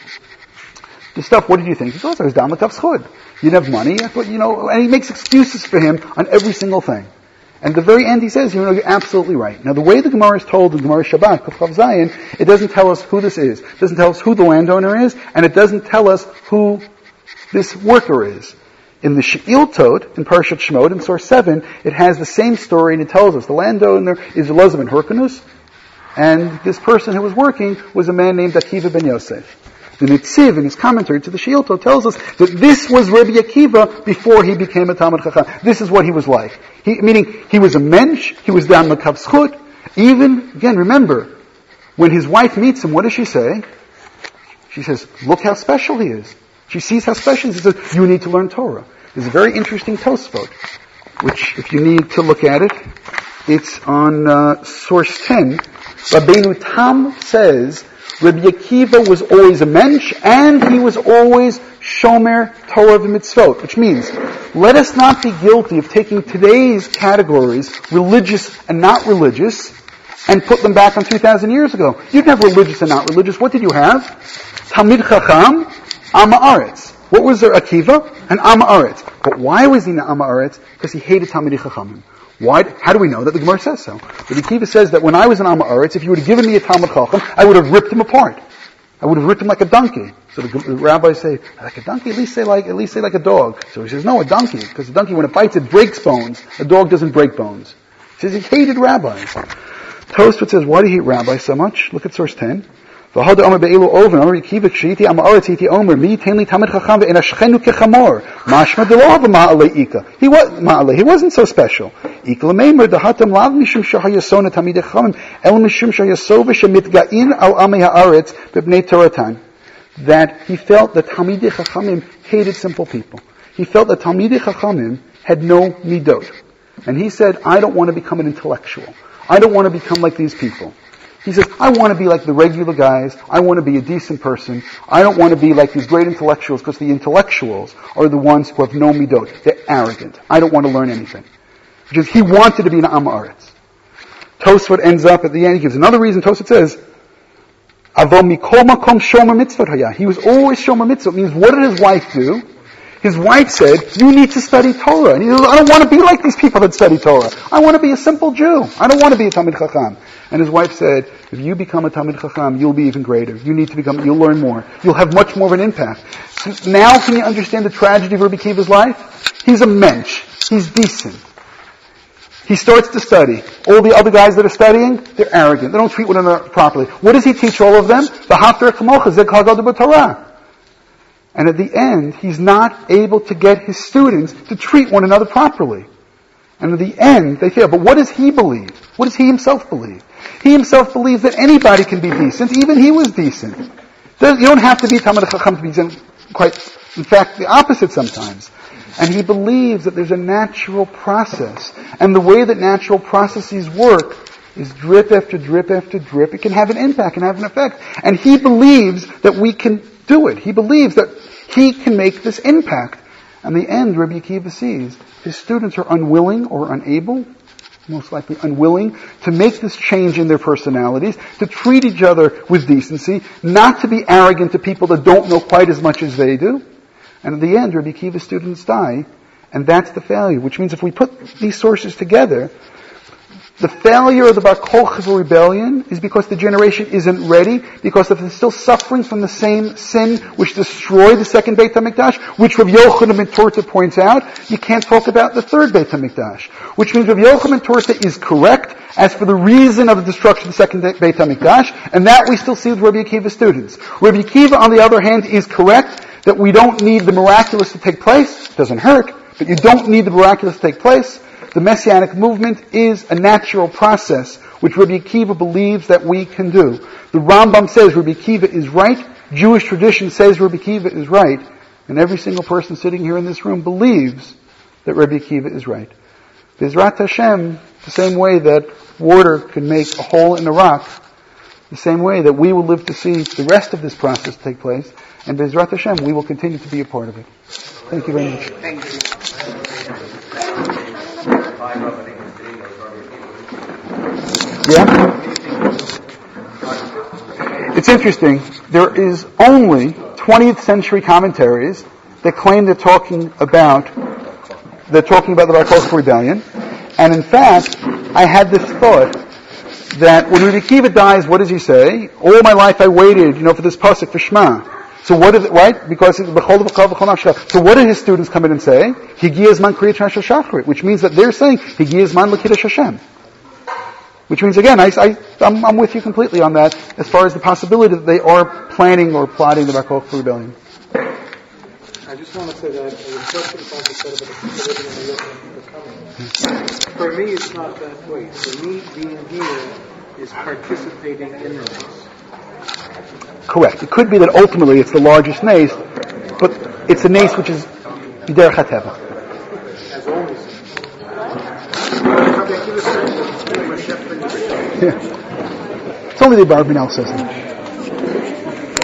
the stuff, what did you think? He goes, I was down with Tavschud. You didn't have money, I thought, you know, and he makes excuses for him on every single thing. And at the very end he says, you know, you're absolutely right. Now the way the Gemara is told in Gemara Shabbat, Kuf Zayin, it doesn't tell us who this is. It doesn't tell us who the landowner is, and it doesn't tell us who this worker is. In the She'iltot, in Parashat Shemot, in source seven, it has the same story, and it tells us the landowner is Elazar ben Hyrcanus, and this person who was working was a man named Akiva ben Yosef. The Netziv, in his commentary to the She'iltot, tells us that this was Rabbi Akiva before he became a Talmid Chacham. This is what he was like. He, meaning, he was a mensch, he was down l'kav zchut. Even, again, remember, when his wife meets him, what does she say? She says, look how special he is. She sees how special he is. She says, you need to learn Torah. There's a very interesting Tosfot, which, if you need to look at it, it's on uh, source ten. Rabbeinu Tam says, Rabbi Akiva was always a mensch, and he was always shomer Torah v'mitzvot, which means, let us not be guilty of taking today's categories, religious and not religious, and put them back on two thousand years ago. You didn't have religious and not religious. What did you have? Talmid Chacham, Amma Aretz. What was there? Akiva and Amma Aretz. But why was he in Amma Aretz? Because he hated Talmidei Chachamim. Why? How do we know that? The Gemara says so. Rabbi Akiva says that when I was in Amma Aretz, if you would have given me a Talmid Chacham, I would have ripped him apart. I would have ripped him like a donkey. So the, the rabbis say, like a donkey? At least say like, at least say like a dog. So he says, no, a donkey. Because a donkey, when it bites, it breaks bones. A dog doesn't break bones. He says he hated rabbis. Tosfot says, why do you hate rabbis so much? Look at source ten. He was mashma He wasn't so special. That he felt that Talmidei Chachamim hated simple people. He felt that Talmidei Chachamim had no midot. And he said, I don't want to become an intellectual. I don't want to become like these people. He says, I want to be like the regular guys. I want to be a decent person. I don't want to be like these great intellectuals, because the intellectuals are the ones who have no midot. They're arrogant. I don't want to learn anything. which is he wanted to be an Am Haaretz. Tosfot ends up at the end, he gives another reason. Tosfot says, Avo mikol makom shomer mitzvot haya. He was always shomer mitzvot. It means, what did his wife do? His wife said, you need to study Torah. And he says, I don't want to be like these people that study Torah. I want to be a simple Jew. I don't want to be a Talmid Chacham. And his wife said, if you become a Talmid Chacham, you'll be even greater. You need to become, you'll learn more. You'll have much more of an impact. So now can you understand the tragedy of Rabbi Akiva's life? He's a mensch. He's decent. He starts to study. All the other guys that are studying, they're arrogant. They don't treat one another properly. What does he teach all of them? V'hafter kamocha zeh kol gadol b'Torah. And at the end, he's not able to get his students to treat one another properly. And at the end, they fail. But what does he believe? What does he himself believe? He himself believes that anybody can be decent. Even he was decent. You don't have to be Talmid Chacham to be decent. Quite, in fact, the opposite sometimes. And he believes that there's a natural process. And the way that natural processes work is drip after drip after drip. It can have an impact, can have an effect. And he believes that we can do it. He believes that he can make this impact. And the end, Rabbi Akiva sees, his students are unwilling or unable, most likely unwilling, to make this change in their personalities, to treat each other with decency, not to be arrogant to people that don't know quite as much as they do. And in the end, Rabbi Akiva's students die, and that's the failure, which means if we put these sources together, the failure of the Bar Kokhba rebellion is because the generation isn't ready, because if they're still suffering from the same sin which destroyed the second Beit HaMikdash, which Rav Yochanan ben Torta points out, you can't talk about the third Beit HaMikdash. Which means Rav Yochanan ben Torta is correct as for the reason of the destruction of the second Beit HaMikdash, and that we still see with Rabbi Akiva's students. Rabbi Akiva, on the other hand, is correct that we don't need the miraculous to take place. It doesn't hurt, but you don't need the miraculous to take place. The Messianic movement is a natural process which Rabbi Akiva believes that we can do. The Rambam says Rabbi Akiva is right. Jewish tradition says Rabbi Akiva is right. And every single person sitting here in this room believes that Rabbi Akiva is right. B'ezrat Hashem, the same way that water can make a hole in a rock, the same way that we will live to see the rest of this process take place, and B'ezrat Hashem, we will continue to be a part of it. Thank you very much. Thank you. Yeah? It's interesting. There is only twentieth century commentaries that claim they're talking about they're talking about the Bar Kokhba rebellion. And in fact, I had this thought that when Rabbi Akiva dies, what does he say? All my life I waited, you know, for this pasuk for Shema. So what is it, right? Because it's b'chol v'chol v'chol nafshecha. So what did his students come in and say? Higiya zman kriyat shachrit, which means that they're saying Higiya zman l'kiddush Hashem. Which means, again, I, I, I'm, I'm with you completely on that, as far as the possibility that they are planning or plotting the Bar Kokhba rebellion. I just want to say that the question about the said about the living and the coming. For me, it's not that way. For me, being here is participating in this. Correct. It could be that ultimately it's the largest nace, but it's a nace which is B'derech HaTeva. As always. Yeah. It's only the Barbanel says that.